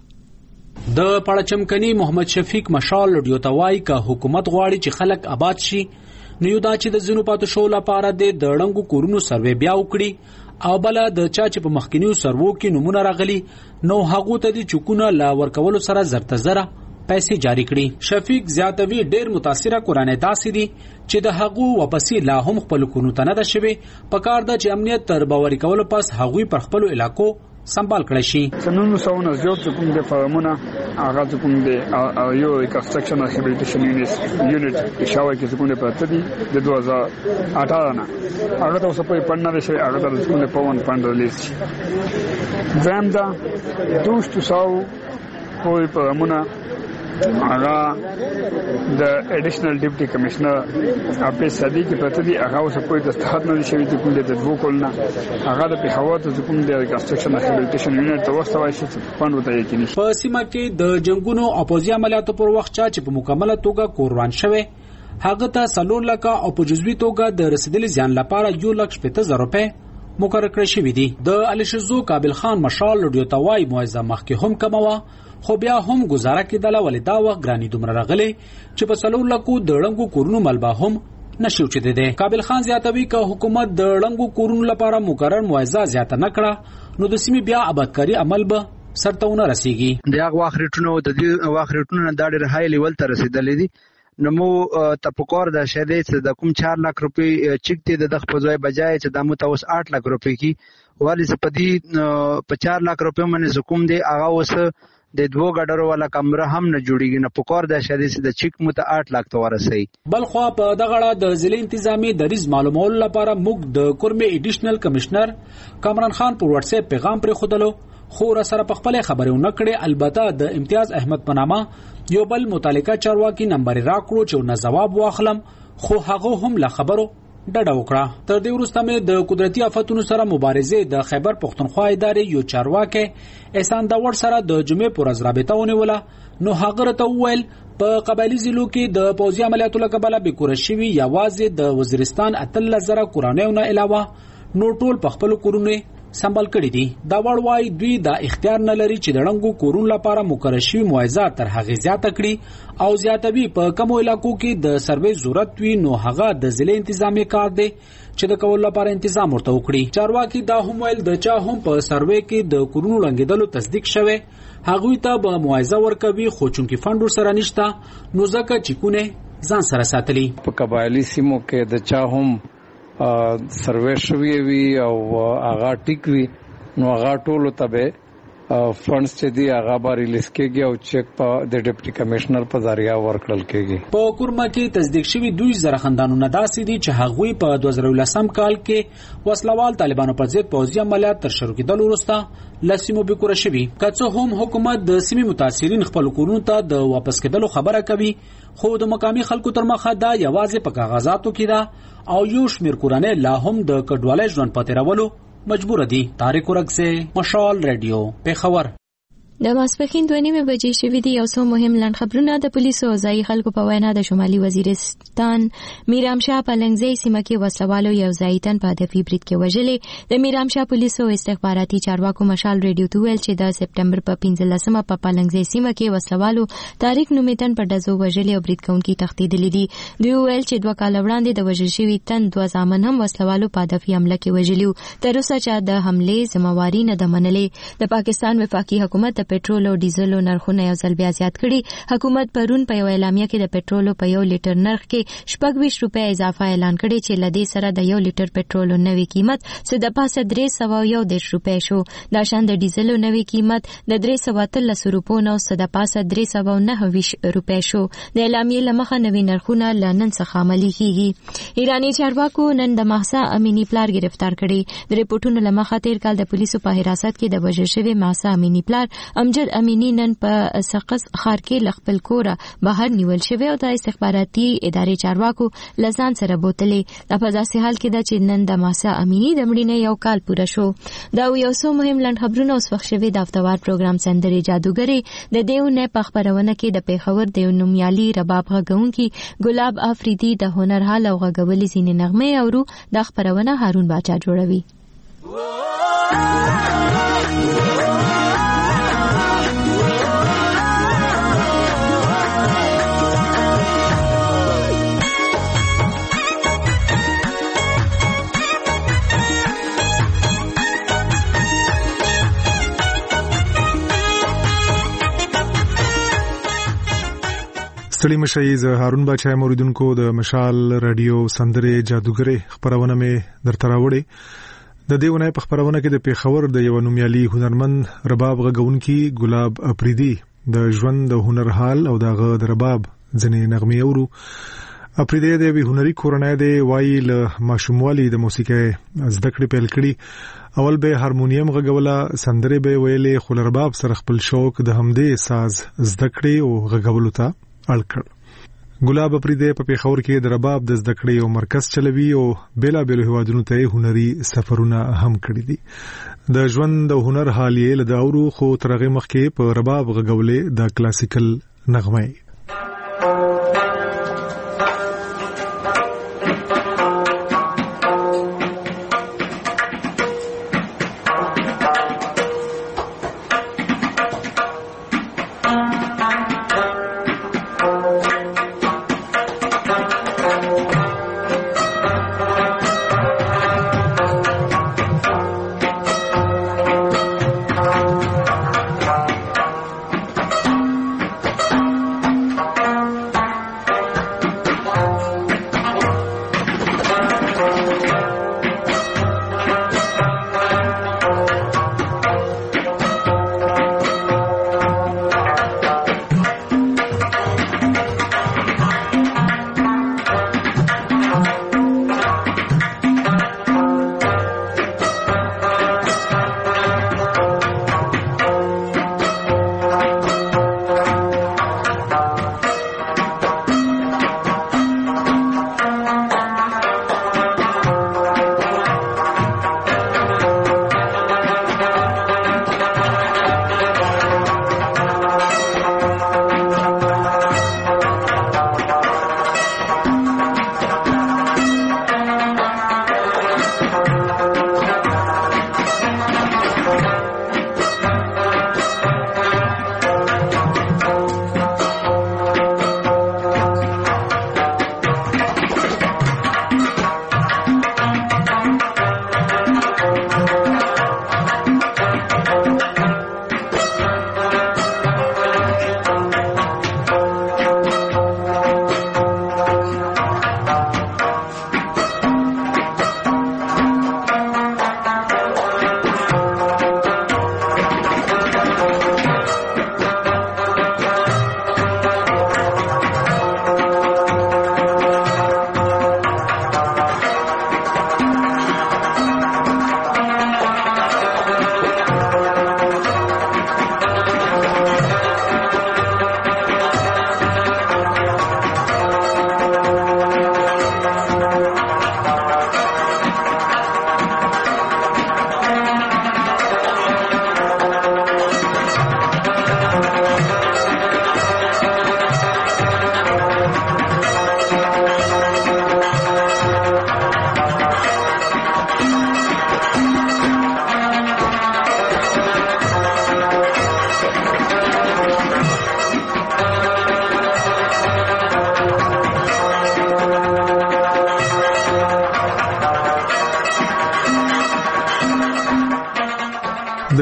Speaker 23: د پړچمکني محمد شفیق مشال لډیو ته وایي که حکومت غواړي چې خلک آباد شي نو یو دا چې د ځینو پاتې شو لپاره د ړنګو کورونو سروې بیا وکړي او بل د چا چې په مخکینیو سروو کې نمونه راغلي نو هغه ته د چکونه لا ورکولو سره زرته زره پیسې جاری کړي. شفیق زیاتوي ډېر متاثره کورانه داسې دي چې د هغو واپسې لا هم خپل کونو ته نه ده شوي. په کار ده چې امنیت تر باوري کولو پس هغوی پر خپلو علاقو سنبال کړی شي.
Speaker 24: سنونو سونه زیات کوم د فارمونه هغه کوم د یو کنسټرکشن ریهابیلیټیشن یونټ شاوې کې کوم د پاتې دي د دوه هزار اته نه هغه ته اوسه په پنځه شي هغه د کوم په ون پاند ریلیز شي. زم دا دوه سو کوی فارمونه هغه د اډیشنل ډیپټي کمشنر اپې صدیق پته دي هغه اوس په دستخط نه شوی د کوم د دوه کولنه هغه د پیښور ته کوم د کنسټرکشن ریهابیلیټیشن یونټ ته وسوي چې فند وته یې کینی. په سیمه کې د جنگونو او پوځي عملیاتو پر وخت چې په مکمله توګه کوروان شوه هغه ته سلور لکه او په جزوي توګه د رسیدلي زیان لپاره یو لک شپږ زره روپۍ مقرر کړی شوی دي. د الشزو قابل خان مشال لډیو توای موعظه مخکې هم کموا خو بیا هم گزاره کېدله ولې دا وخت ګرانی دومره راغلی چې په څلور لکو د ړنګو کورونو ملبه هم نشي اوچتېدی. قابل خان زیاتوي که حکومت د ړنګو کورونو لپاره مقرر معاوضه زیاته نه کړه نو د سیمې بیا آبادکاري عمل به سرته ونه رسیږي.
Speaker 25: د هغه واخ ریټونو د دې واخ ریټونو نه دا ډېر های لیول ته رسېدلې دي. نو مو تپکور د شیدې چې د کوم چار لک روپۍ چک دي د خپل بجای چې د متوس آठ لک روپۍ کی والی سپدی په چار لک روپۍ باندې حکومت دی هغه اوس د دوه ګډرو والا کمره هم نه جوړیږي نه پکور د شدې د چیک مت آठ لک ته ورسي.
Speaker 23: بل خو په دغه د ضلع انتظامی د ریز معلومولو لپاره موږ د کورمې اډیشنل کمشنر کامران خان پر واتس اپ پیغام پر خودلو خو را سره په خپل خبرو نه کړي. البته د امتیاز احمد پنامه یو بل متعلقه چارواکي نمبر راکړو چې نه جواب واخلم خو هغه هم لا خبرو ډډه وکړه. تر دې وروسته مې د قدرتي آفتونو سره مبارزې د خیبر پختونخوا ادارې یو چارواکي احسان داور سره د جمعې پر ورځ رابطه ونیوله نو هغه ته وویل په قبایلی ضلعو کې د پوځي عملیاتو له کبله بې کوره شوي یوازې د وزیرستان اتلس زره کورنیو نه علاوه نور ټول په خپلو کورونو سنبال کړي دي. دا وړ وای دوی دا اختیار نه لري چې د ړنګو کورونو لپاره مقرر شوي معاوضه تر هغې زیاته کړي او زیاتوي په کومو علاقو کې د سروې ضرورت وي نو هغه د ضلع انتظامی کار دی چې د کولو لپاره تنظیم ورته وکړي. چارواکي دا هم ویل د چا هم په سروې کې د کورونو ړنګېدلو تصدیق شوی هغوی ته به معاوضه ورکوي خو چونکې فنډ ورسره نشته نو ځکه چکونه ځان سره ساتلي.
Speaker 26: په قبایلي سیمو کې د چا هم
Speaker 2: سروې شوی وي او هغه ټیک وي نو هغه ټول ته فندز چې دی هغه به ریلیز کېږي او چیک په د ډیپټي کمشنر په ذریعہ ورکړل کېږي.
Speaker 23: په کورما کې تصدیق شوی دوی زره خندانونه داسې دي چې هغوی په دوه زره ولسم کال کې وسلوال طالبانو پر ضد پوځي عملیات تر شروع کېدلو وروسته لسیمو بکوره شوی. که څه هم حکومت د سیمې متاثرین خپل کورونو ته د واپس کېدلو خبره کوي خو د مقامي خلکو تر مخه دا یوازې په کاغذاتو کې ده او یو شمېر کورنۍ لا هم د کډوالۍ ژوند په تېرولو مجبور دي. طارق ورکزه، مشال رادیو، پیښور.
Speaker 1: د ماسپښین دوه نیمې بجې شوې دي. یو څو مهم لنډ خبرونه د پولیسو او ځایي خلکو په وینا د شمالي وزیرستان میرامشاه په لنګزی سیمه کې وسلوالو یو ځایي تن په هدفي برید کې وژلې. د میرامشاه پولیسو استخباراتي چارواکو مشال ریډیو ته ویل چې د سپټمبر په پنځلسمه په پلنګزی سیمه کې وسلوالو تاریخ نومي تن په ډزو وژلې او برید کوونکي تښتېدلي دي. دوی ویل چې دوه کاله وړاندې د وژل شوي تن دوه زامن هم وسلوالو په هدفي حمله کې وژلي. تر اوسه چا د حملې ذمہواري نه ده منلې. د پاکستان وفاقي حکومت د پټرول او ډیزل نرخونه یو ځل بیا زیات کړي. حکومت پرون په یو اعلامیه کې د پټرول په یو لیټر نرخ کې شپږ ویشت روپۍ اضافه اعلان کړي چې لدې سره د یو لیټر پټرول نوې قیمت څه د پاسه درې سوه یو دېرش روپۍ شو. دا شان د ډیزل نوې قیمت د درې سوه اتلس روپو نه څه د پاسه درې سوه نهه ویشت روپۍ شو. د اعلامیې له مخه نوې نرخونه له نن څخه عملي کیږي. ایراني چارواکو نن د مهسا امینی پلار گرفتار کړي. د ریپورتونو له مخه تیر کال د پولیسو په حراست کې د وژل شوي مهسا امینی پلار امجد امینی نن په سقز خار کې لخپل کوره بهر نیول شوی او د استخباراتي ادارې چارواکو لزان سره بوتلې. د په داسې حال کې ده چې نن د مهسا امینی د مړینې یو کال پوره شو. دا یو څو مهم لنډ خبرونه اوس وخت شوی د هفتوار پروګرام سندرې جادوګرې د دیونه په خبرونه کې د پیښور د نومیالي رباب غږونکي ګلاب افریدي د هنر حال او غږولې ځینې نغمې اورو. د خبرونه هارون باچا جوړوي.
Speaker 3: ستړي مشئ. زه هارون باچا موریدونکو د مشال رادیو سندرې جادوګرې خبرونه مې درته راوړې. د دې ونې په خبرونه کې د پیښور د یو نومیالي هنرمند رباب غږونکي ګلاب افریدي د ژوند د هنر حال او دغه د رباب ځنې نغمې اورو. افریدي د وی هنري کورنۍ دی وایي له ماشوموالي د موسیقي زده کړې پیل کړي. اول به هارمونیم غږوله، سندرې به ویلې، خو رباب سره خپل شوق د همدې ساز زده کړې او غږولو ته الکړ. ګلاب افریدي په پیښور کې د رباب د زده کړې او مرکز چلوي او بیلا بیل هوادونو ته هنري سفرونه هم کړی دي. د ژوند د هنر حال یې له داورو خو ترغه مخکې په رباب غږولې د کلاسیکل نغمه.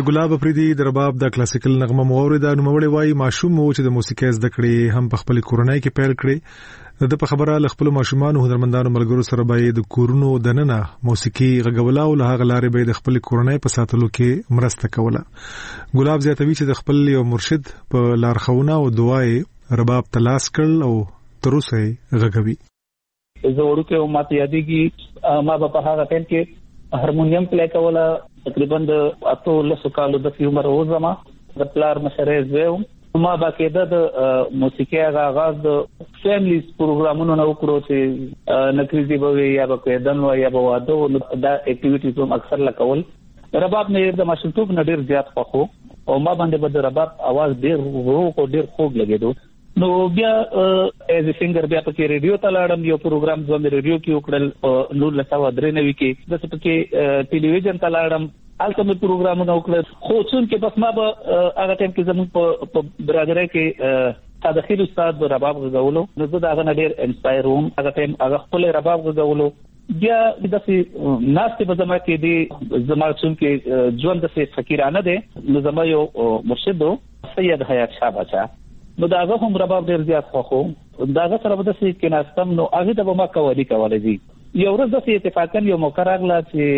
Speaker 3: د ګلاب افریدي د رباب د کلاسیکل نغمه موریده نوموړی وایي ماشوم مو چې د موسیقۍ زده کړې هم په خپل کورنۍ کې پیل کړي د په خبره ل خپل ماشومان هنرمندانو ملګرو سره به د کورونو دننه موسیقي غږولا او له هغه لارې به د خپل کورنۍ په ساتلو کې مرسته کوله. ګلاب زیاتوي چې د خپل یو مرشد په لارښوونه او دعای رباب تلاش کړل او تر اوسه غږوي.
Speaker 4: زه ورکه ماته یادېږي ما په هغه ټیم کې هارمونیم پلی کوله تقریبا د اته لسو کالو د عمر و زما د پلار مشرې زوم ما باقاعده د موسیقي آغاز د فیملیز پروګرامونو نه وکړو چې نکریزي به یا به دن و یا به واده دا اکټیویټیز هم اکثر لکول. رباب نه د ماشومتوب نه ډیر زیات خوښو او ما باندې به د رباب आवाज ډیر روغ او ډیر خوږ لګیدو. نو بیا ایز ا سنگر بیا پکې ریډیو ته لاړم یو پروګرام زموږ ریډیو کې وکړل نور لسا درې نوي کې د پکې ټلویزیون ته لاړم هلته مې پروګرامونه وکړل خو څون کې بس ما به هغه ټیم کې زموږ په برادرۍ کې تدخیر استاد رباب غوولو نو زه دا غن ډیر انسپایر وم هغه ټیم هغه خپل رباب غوولو بیا د سې ناستې په زما کې دی زما څون کې ژوند د سې فقیرانه دی نو زما یو مرشد سید حیات شاه بچا نو داغه هم رباب ډیر زیات خوښو داغه سره به د سې کې ناستم نو هغه د ما کوالي کولای دي یو ورځ د سې اتفاقا یو موقع راغله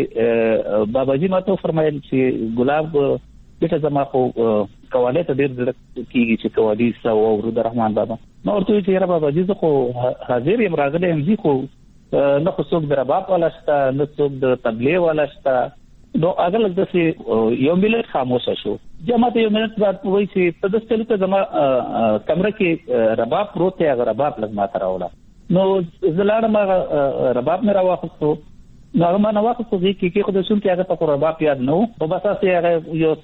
Speaker 4: چې باباجي ماته فرمایل چې ګلاب دته زما خو کوالي ته ډیر ډیر کیږي چې کوالي سو او ورود رحمان بابا نو ورته چې را باباجي زه خو حاضر یم راغلی یم زی خو نه خو څوک د رباب والا شته نه څوک د تبلیغ والا شته نو هغه لږ د سې یو ملت خاموشه شو جماعت یو منټ بعد وایي چې په داس چلته زما کمره کې رباب پروت دی هغه رباب لږ ما ته راوړه نو زلاړه ما رباب مې راواخستو نو هغه ما نه واخستو چې کې خو د شون کې هغه په رباب یاد نو په بس اساس هغه یو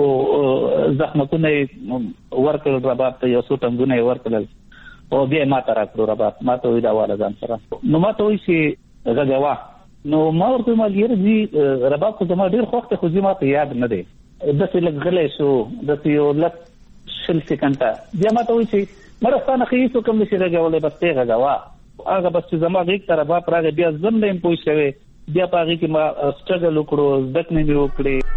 Speaker 4: څو زخمتونه ورکړل رباب ته یو څو ټنګونه ورکړل او بیا ما ته راکړو رباب ما ته وی دا والا ځان سره نو ما ته وی چې غږوا نو ما ورته مالګر دي رباب خو زما ډیر خوښ ته خو زما ته یاد نه دی د څه لږ غلې شو د څه یو لږ شل سکندې بیا ما ته وی چې مرستانه خېسو کوم شي راغولې بس ته غوا هغه بس زما غیږ تر رباب راغی بیا زم نه پوي شوی بیا پاږي کې ما سټرګل وکړو زدک نه مې وکړي.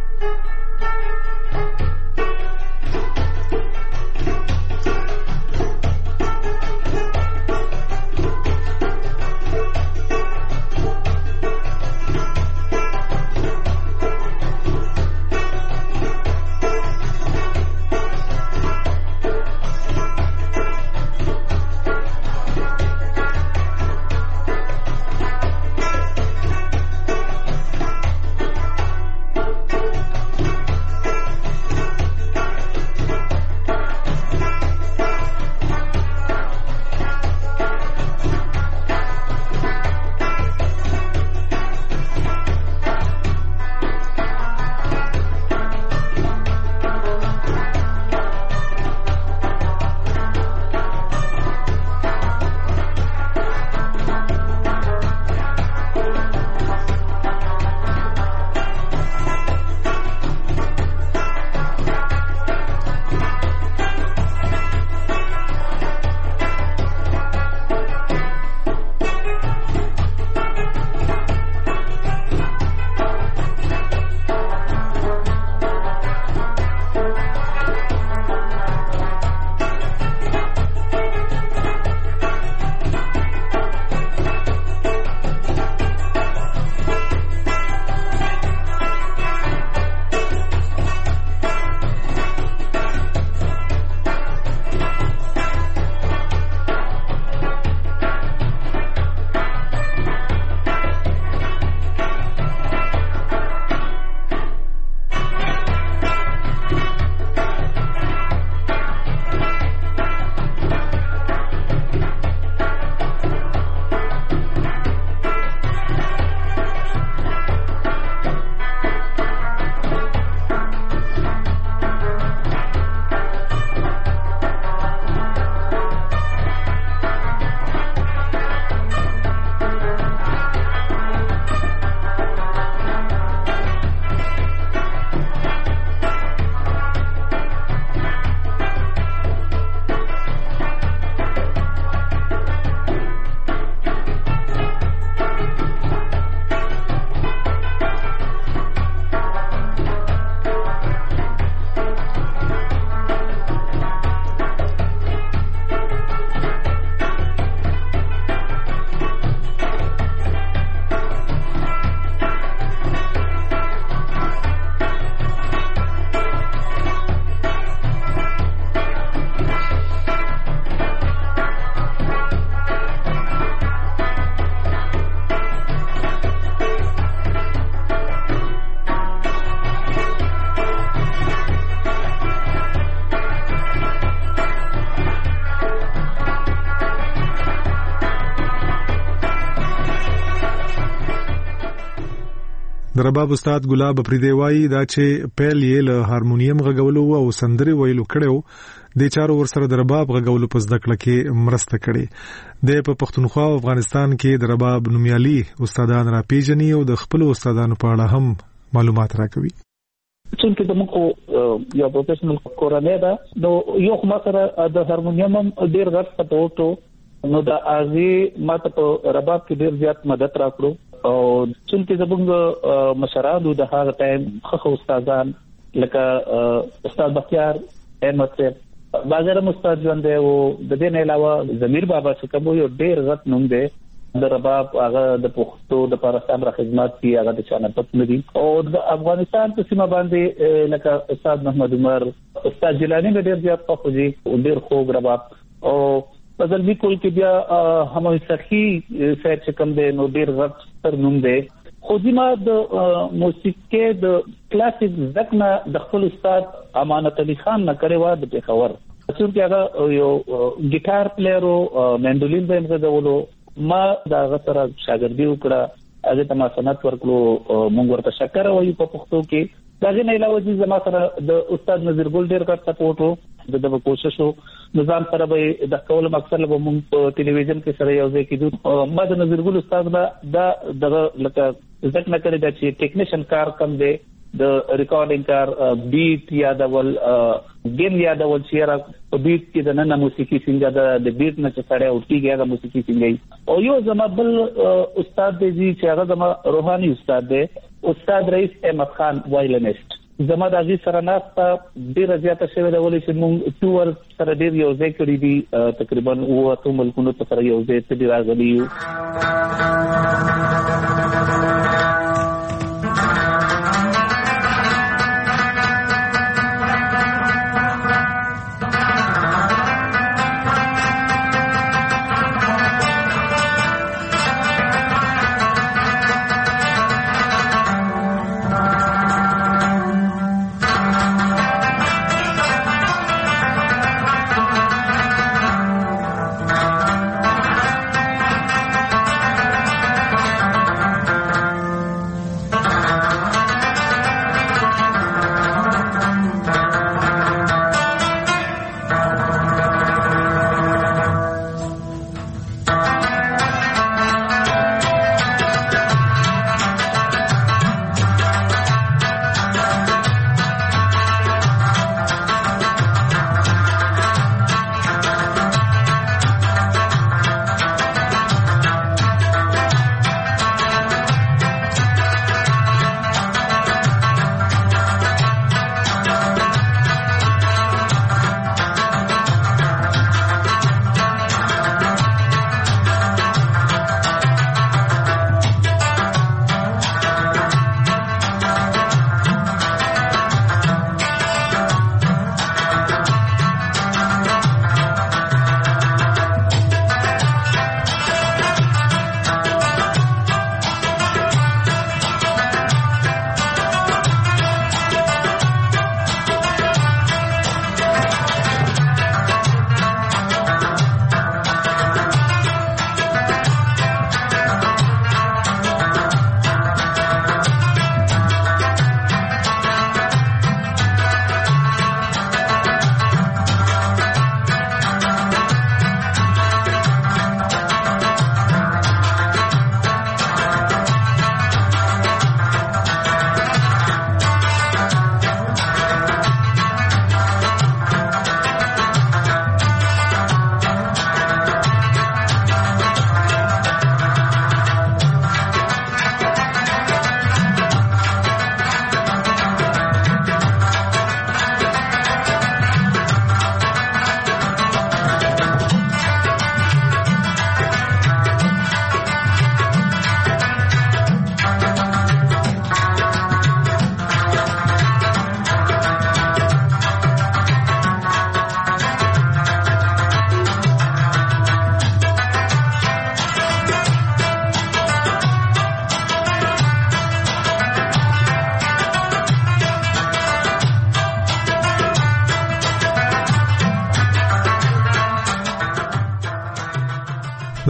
Speaker 3: د رباب استاد ګلاب افریدی وایي دا چې پیل یې له هارمونیم غږولو او سندرې ویلو کړو د چارو ورسره د رباب غږولو په زده کړه کې مرسته کړې د په پښتونخوا او افغانستان کې د رباب نومیالي استادان را پیژني او د خپل استادانو په اړه هم معلومات راکوي.
Speaker 4: څنګه د موږ یو پروفیشنل کورنۍ ده نو یو خو سره د هارمونیم ډیر غټ سپورټ نو دا ازي ماته په رباب کې ډیر زیات مدد راکړو او څنګه زموږ مشرانو د هغه ټایم خو استادان لکه استاد بختیار احمد صاحب بازار استاد ژوند دی او د دې نه علاوه زمیر بابا چې کوم یو ډیر غټ نوم دی د رباب هغه د پښتو د پاکستان را خدمت کی هغه د چانه پت ندي او د افغانستان په سیمه باندې لکه استاد محمد عمر استاد جیلانی ډیر زیات خوږي او ډیر خوږ رباب او پزلوی کول کې بیا همای سخی سیر چې کوم دی نو ډیر غټ تر نوم دی خو زما د موسیقي د کلاسیک زکنا د خپل استاد امانت علي خان نه کړی و د پیښور چې هغه یو ګیټار پلیئر او مندولین به غوړو ما دا غتره شاګردي وکړه هغه ته ما سنت ورکړو مونږ ورته شکر وایو په پښتو کې دا نه علاوه چې زما سره د استاد نظیر ګل ډیر کټ سپورټ وو د کوشش وو نظام سره به د کول مقصد له مونږ په ټلویزیون کې سره یو ځای کېدو ما د نظیر ګل استاد دا دغه لکه ځکه نه کړی دا چې ټیکنیشن کار کم دی د ریکارډینګ کار بیټ یادول ګیم یادول چې را په بیټ کې د نن موسیقي څنګه د بیټ نه چې سره او تیګه هغه موسیقي څنګه او یو زما بل استاد دی چې هغه زما روحاني استاد دی استاد رئیس احمد خان وایلنست زما د عزیز سره ناسته ډیر زیاته شوی د ولې چې موږ ټور سره ډیر یو ځای کړی دي تقریبا اوه اتو ملکونو ته سره یو ځای ته دی راغلی یو.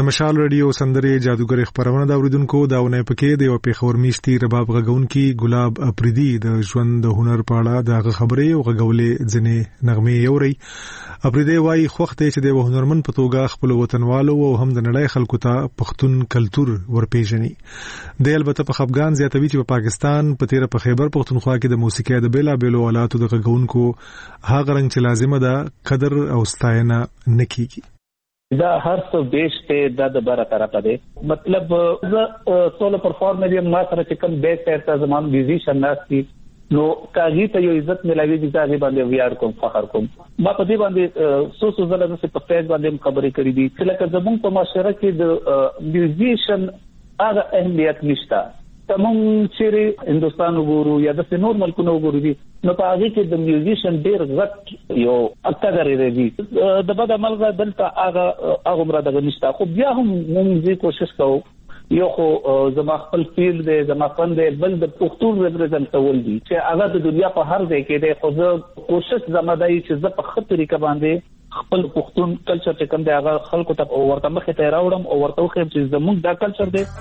Speaker 3: د مشال رادیو سندره جادوګر خبرونه دا اوریدونکو داونه پکې د یو پیښور میشتي رباب غږونکي ګلاب اپریدي د ژوند د هنر په اړه د خبرې او غږولې ځنې نغمې یوري. اپریدي وايي خوخته چې د هنرمن په توګه خپل وطنوالو او هم د نړۍ خلکو ته پښتون کلچر ورپېژني. د البته په افغان زیاتوي چې په پاکستان په تیر په خیبر پختونخوا کې د موسیقي د بیلا بیلو آلاتو د غږونکو هغه رنګ چې لازمه ده قدر او ستاینه نکېږي.
Speaker 4: دا هر څه بیس ته د دبره طرفه دی. مطلب زه سولو پرفارمر یم، ما سره چې کوم بیس ته زمام میوزیشن ناشتي نو کاږي ته یو عزت ملایوي دي چې باندې ویاړ کوم فخر کوم. ما په دې باندې سو سو زله د په فیس باندې خبرې کړې دي چې لکه زمونږ په معاشره کې د میوزیشن هغه اهمیت نشته. تمام چې هندستان وګورو یا د نور ملکونو وګورو دي نو په هغه کې د میوزیشن ډېر غټ یو اکثر لري. د بد عمل دلته هغه هغه مراد نشته، خو بیا هم موږ کوشش کوو یو خو زما خپل فیلډ دی، زما فن دی، بل د پښتون ریپرزنټ کول دي چې هغه د دنیا په هر ځای کې دی. خو زه کوشش زما دی چې زه په خپل طریقه باندې خپل پښتون کلچر چې کوم دی هغه خلکو ته ورته مخې ته راوړم او ورته وښیم چې زموږ دا کلچر دی.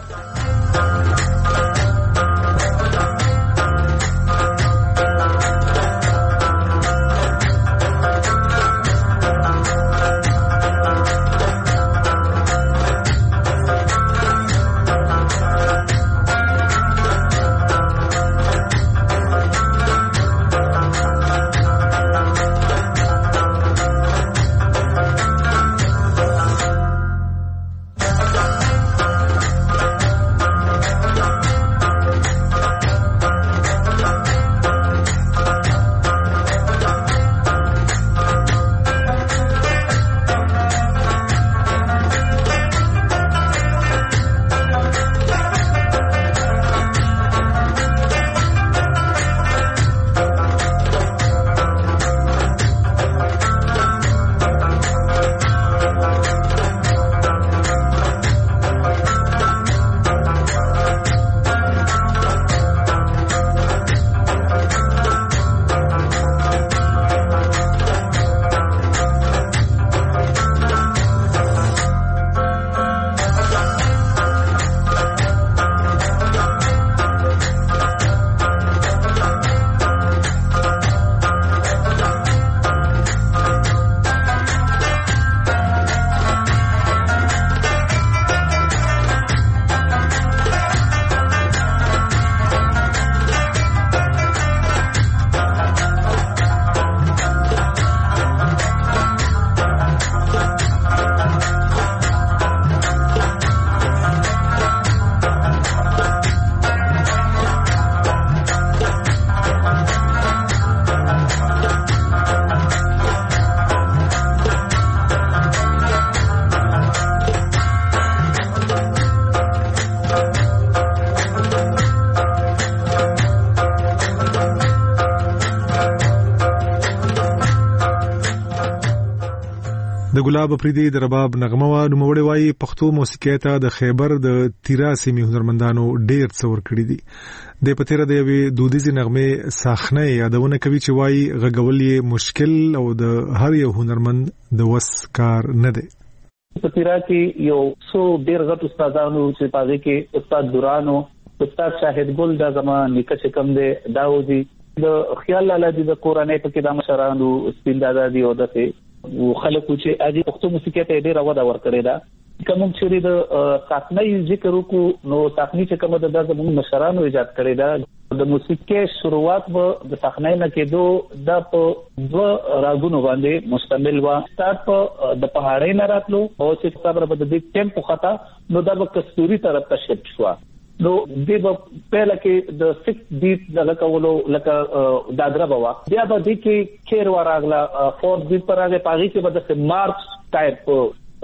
Speaker 3: د ګلاب اپریدي د رباب نغمه وا نوموړی وايي پښتو موسیقي ته د خیبر د تیرا سیمې هنرمندانو ډېر څه ورکړي دي. د پتیره د یوې دودیزې نغمې ساخنه یادونه کوي چې وايي غږول یې مشکل او د هر یو هنرمند د وس کار نه دی.
Speaker 4: پتیرا کې یو څو ډېر غټ استادانو چې پاږي کې استاد دورانو، استاد شاهد ګل د زمان نکچ کم دی داودي د خیال لاله د قرآنی په کې د مشرانو سپین دادا دی او دته و خلکو چې اجي پښتو موسیقي ته ډېر ودا ورکړی دا. کوم چې د ساکنۍ ذکر وکړو نو ساکنۍ چې کومه د زموږ مشرانو ایجاد کړی دا د موسیقي شروعات به د ساکنۍ نه کېدو د په دو راګونو باندې مشتمل و. سٹارټ په د پهاړۍ نه راتلو او چې صبر په د ټیمپو خطا نو د کستوري طرف ته شفت شو. نو د پهله کې د سکس بیټ د لکولو لکه دادرا بوا بیا به د کې کیر وراغلا فور بیټ پر هغه پاږي چې به د مارچ ټایپ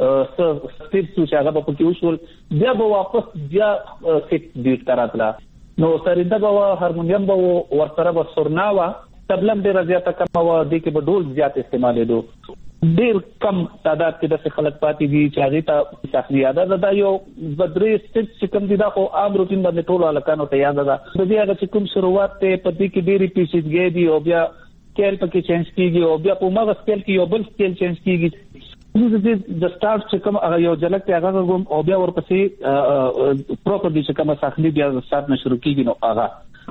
Speaker 4: سټیپ څو چې هغه په کې وشول بیا به واپس بیا سکس بیټ تراتلا. نو سرنده بوا هارمونیم به ورسره به سورناوا تبلم ډیر زیاته کم و د کې به ډول زیات استعمالېدو. ډیر کم تعداد کې د خلک پاتې دي چې هغه ته تخلیه یاد ده. یو بدرې سټیپ چې کوم دي دا خو عام روټین باندې ټول الکانو ته یاد ده. د دې هغه چې کوم شروعات ته پدې کې ډېری پیسېږي دي او بیا سکیل پکې چینج کیږي او بیا په مغه سکیل کې یو بل سکیل چینج کیږي. د سٹارټ چې کوم هغه یو جلک ته هغه کوم او بیا ورپسې پروپرلی چې کوم ساخلی بیا سٹارټ نه شروع کیږي نو هغه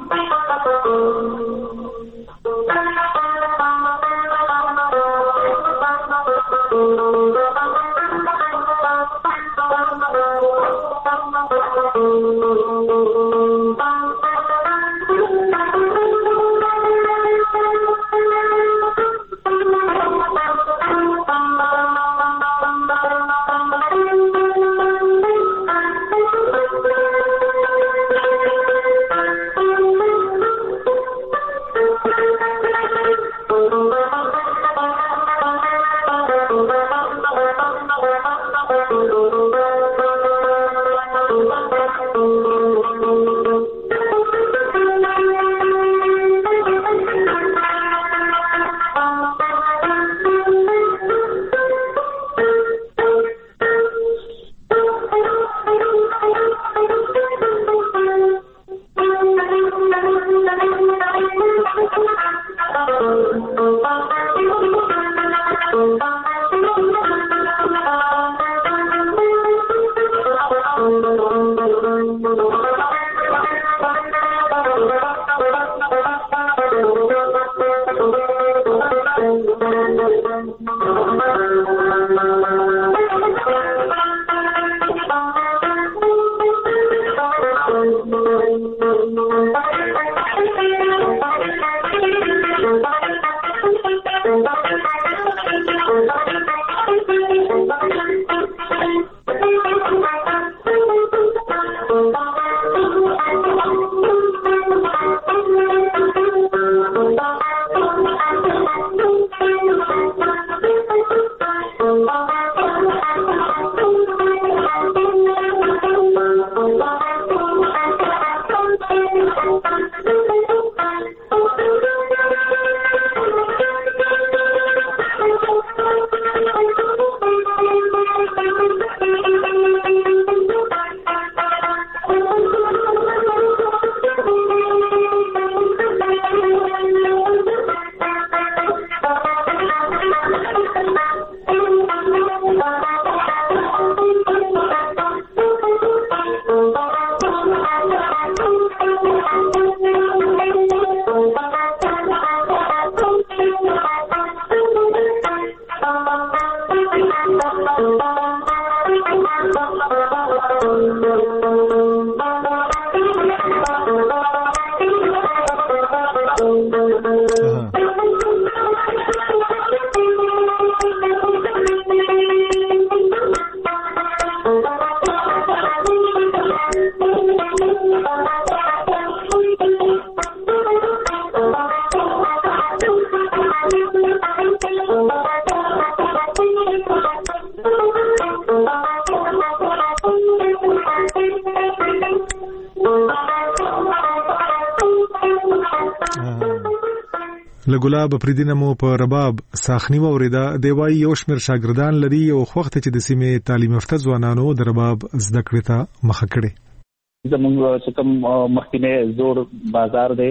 Speaker 3: لګلاب پریدینه مو په رباب ساخنی وریدا دی وای یو شمیر شاګردان لري او وخت چې د سیمې تعلیم یافته ځوانانو د رباب زده کړې ته مخه کړي
Speaker 4: زموږ چې کوم مخکینه زوړ بازار دی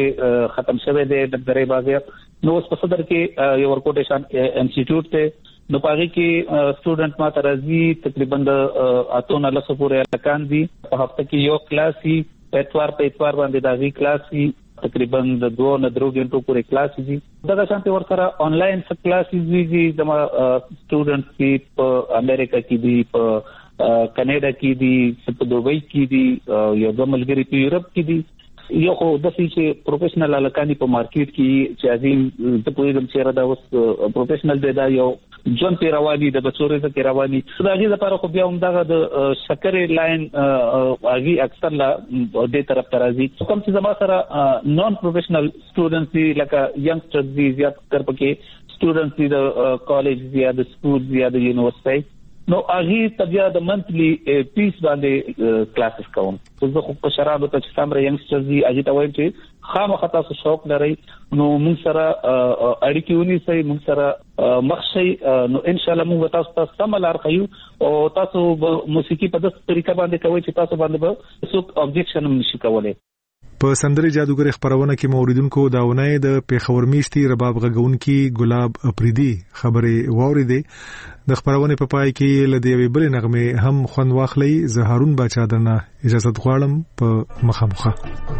Speaker 4: چې ختم شوه دی د درې بازار نو اوس په صدر کې یو ورکوټیشن انسټیټیوټ ته نو پاره کې سټوډنټ ما ترازی تقریبا د اتون لسو پورې لکان دي په هفته کې یو کلاس وي اتوار په اتوار باندې دا وی کلاس وي تقریبا د دوه نه درو غنټو پورې کلاس دي دا شانته ورسره آنلاین څه کلاسز دي زما سټوډنټس کې په امریکا کې دي په کینیډا کې دي په دوبۍ کې دي یو د ملګری په یورپ کې دي یو خو د چې پروفیشنل الکانی په مارکیټ کې چې ازین ته په دې چې را دا اوس پروفیشنل دی دا یو جون پیروانی د بچورې ته پیروانی دا غي لپاره خو بیا هم دا د شکرې لاین اغي اکثر لا د طرف ترازی کوم چې زما سره نون پروفیشنل سټوډنټس دي لکه ینګسټرز دي زیات تر پکې سټوډنټس دي د کالج یا د سکول یا د یونیورسيټي نو اغي تبیا د منثلی پیس باندې کلاسز کوم زه خو په شراب ته چې سمره ینګسټرز دي اجي ته وایم چې خامخا تاسو شوق لرئ نو موږ سره اړیکې ونیسئ موږ سره مخشي نو ان شاء الله موږ تاسو ته سملار خيو او تاسو موسیقي په داسې طریقه باندې کوي چې تاسو باندې به څوک ابجیکشن هم نشي کولای
Speaker 3: په سندرې جادوګر خبرونه کې موریدونکو داونه د پیښور میشتي رباب غږونکي ګلاب اپریدي خبرې واوریدې د خبرونه په پای کې لدی وی بل نغمه هم خوند واخلي زه هارون باچا درنه اجازه غواړم په مخامخه.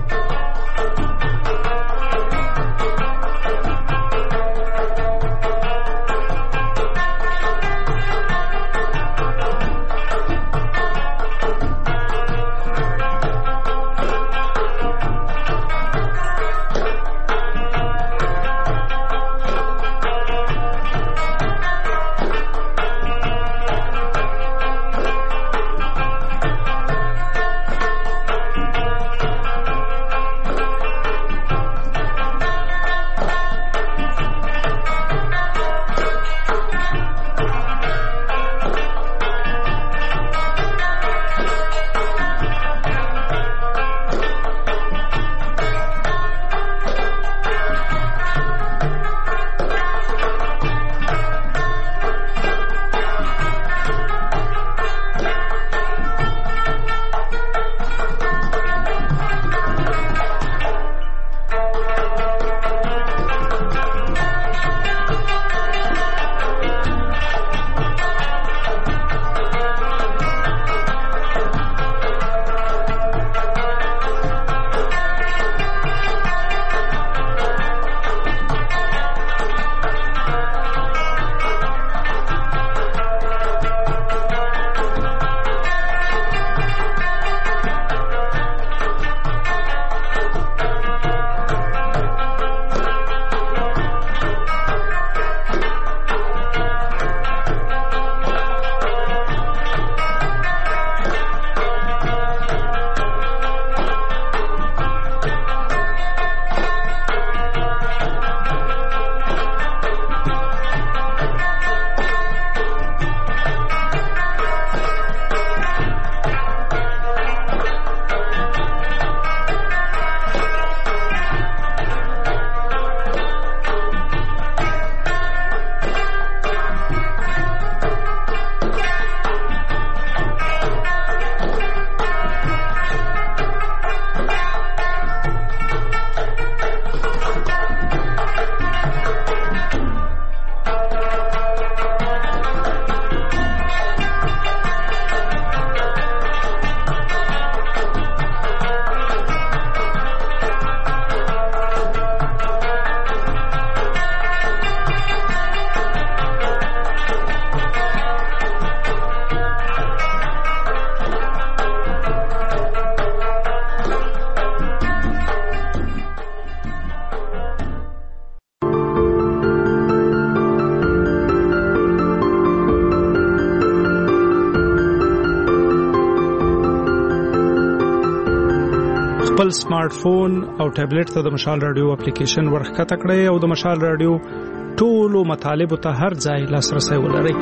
Speaker 3: خپل سمارټ فون او ټابلیټ ته د مشال رادیو اپلیکیشن ورخکته کړئ او د مشال رادیو ټولو مطالبه ته هر ځای لاسرسي ولرئ.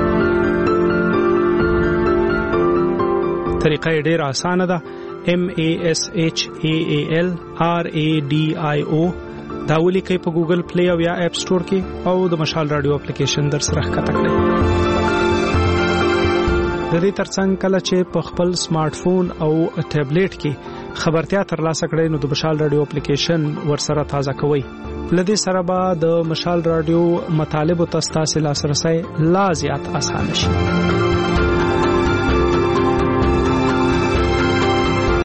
Speaker 3: طریقه ډېر اسانه ده. M A S H A A L R A D I O دا ولیکئ په ګوګل پلی او یا اپ سٹور کې او د مشال رادیو اپلیکیشن در سره ښکته کړئ. د دې ترڅنګ کله چې په خپل سمارټ فون او ټابلیټ کې خبرتیا ترلاسه کړئ نو د مشال رادیو اپلیکیشن ورسره تازه کوئ. لدې سره به د مشال رادیو مطالب او تاسو لاسرسي لا زیات اسانه شي.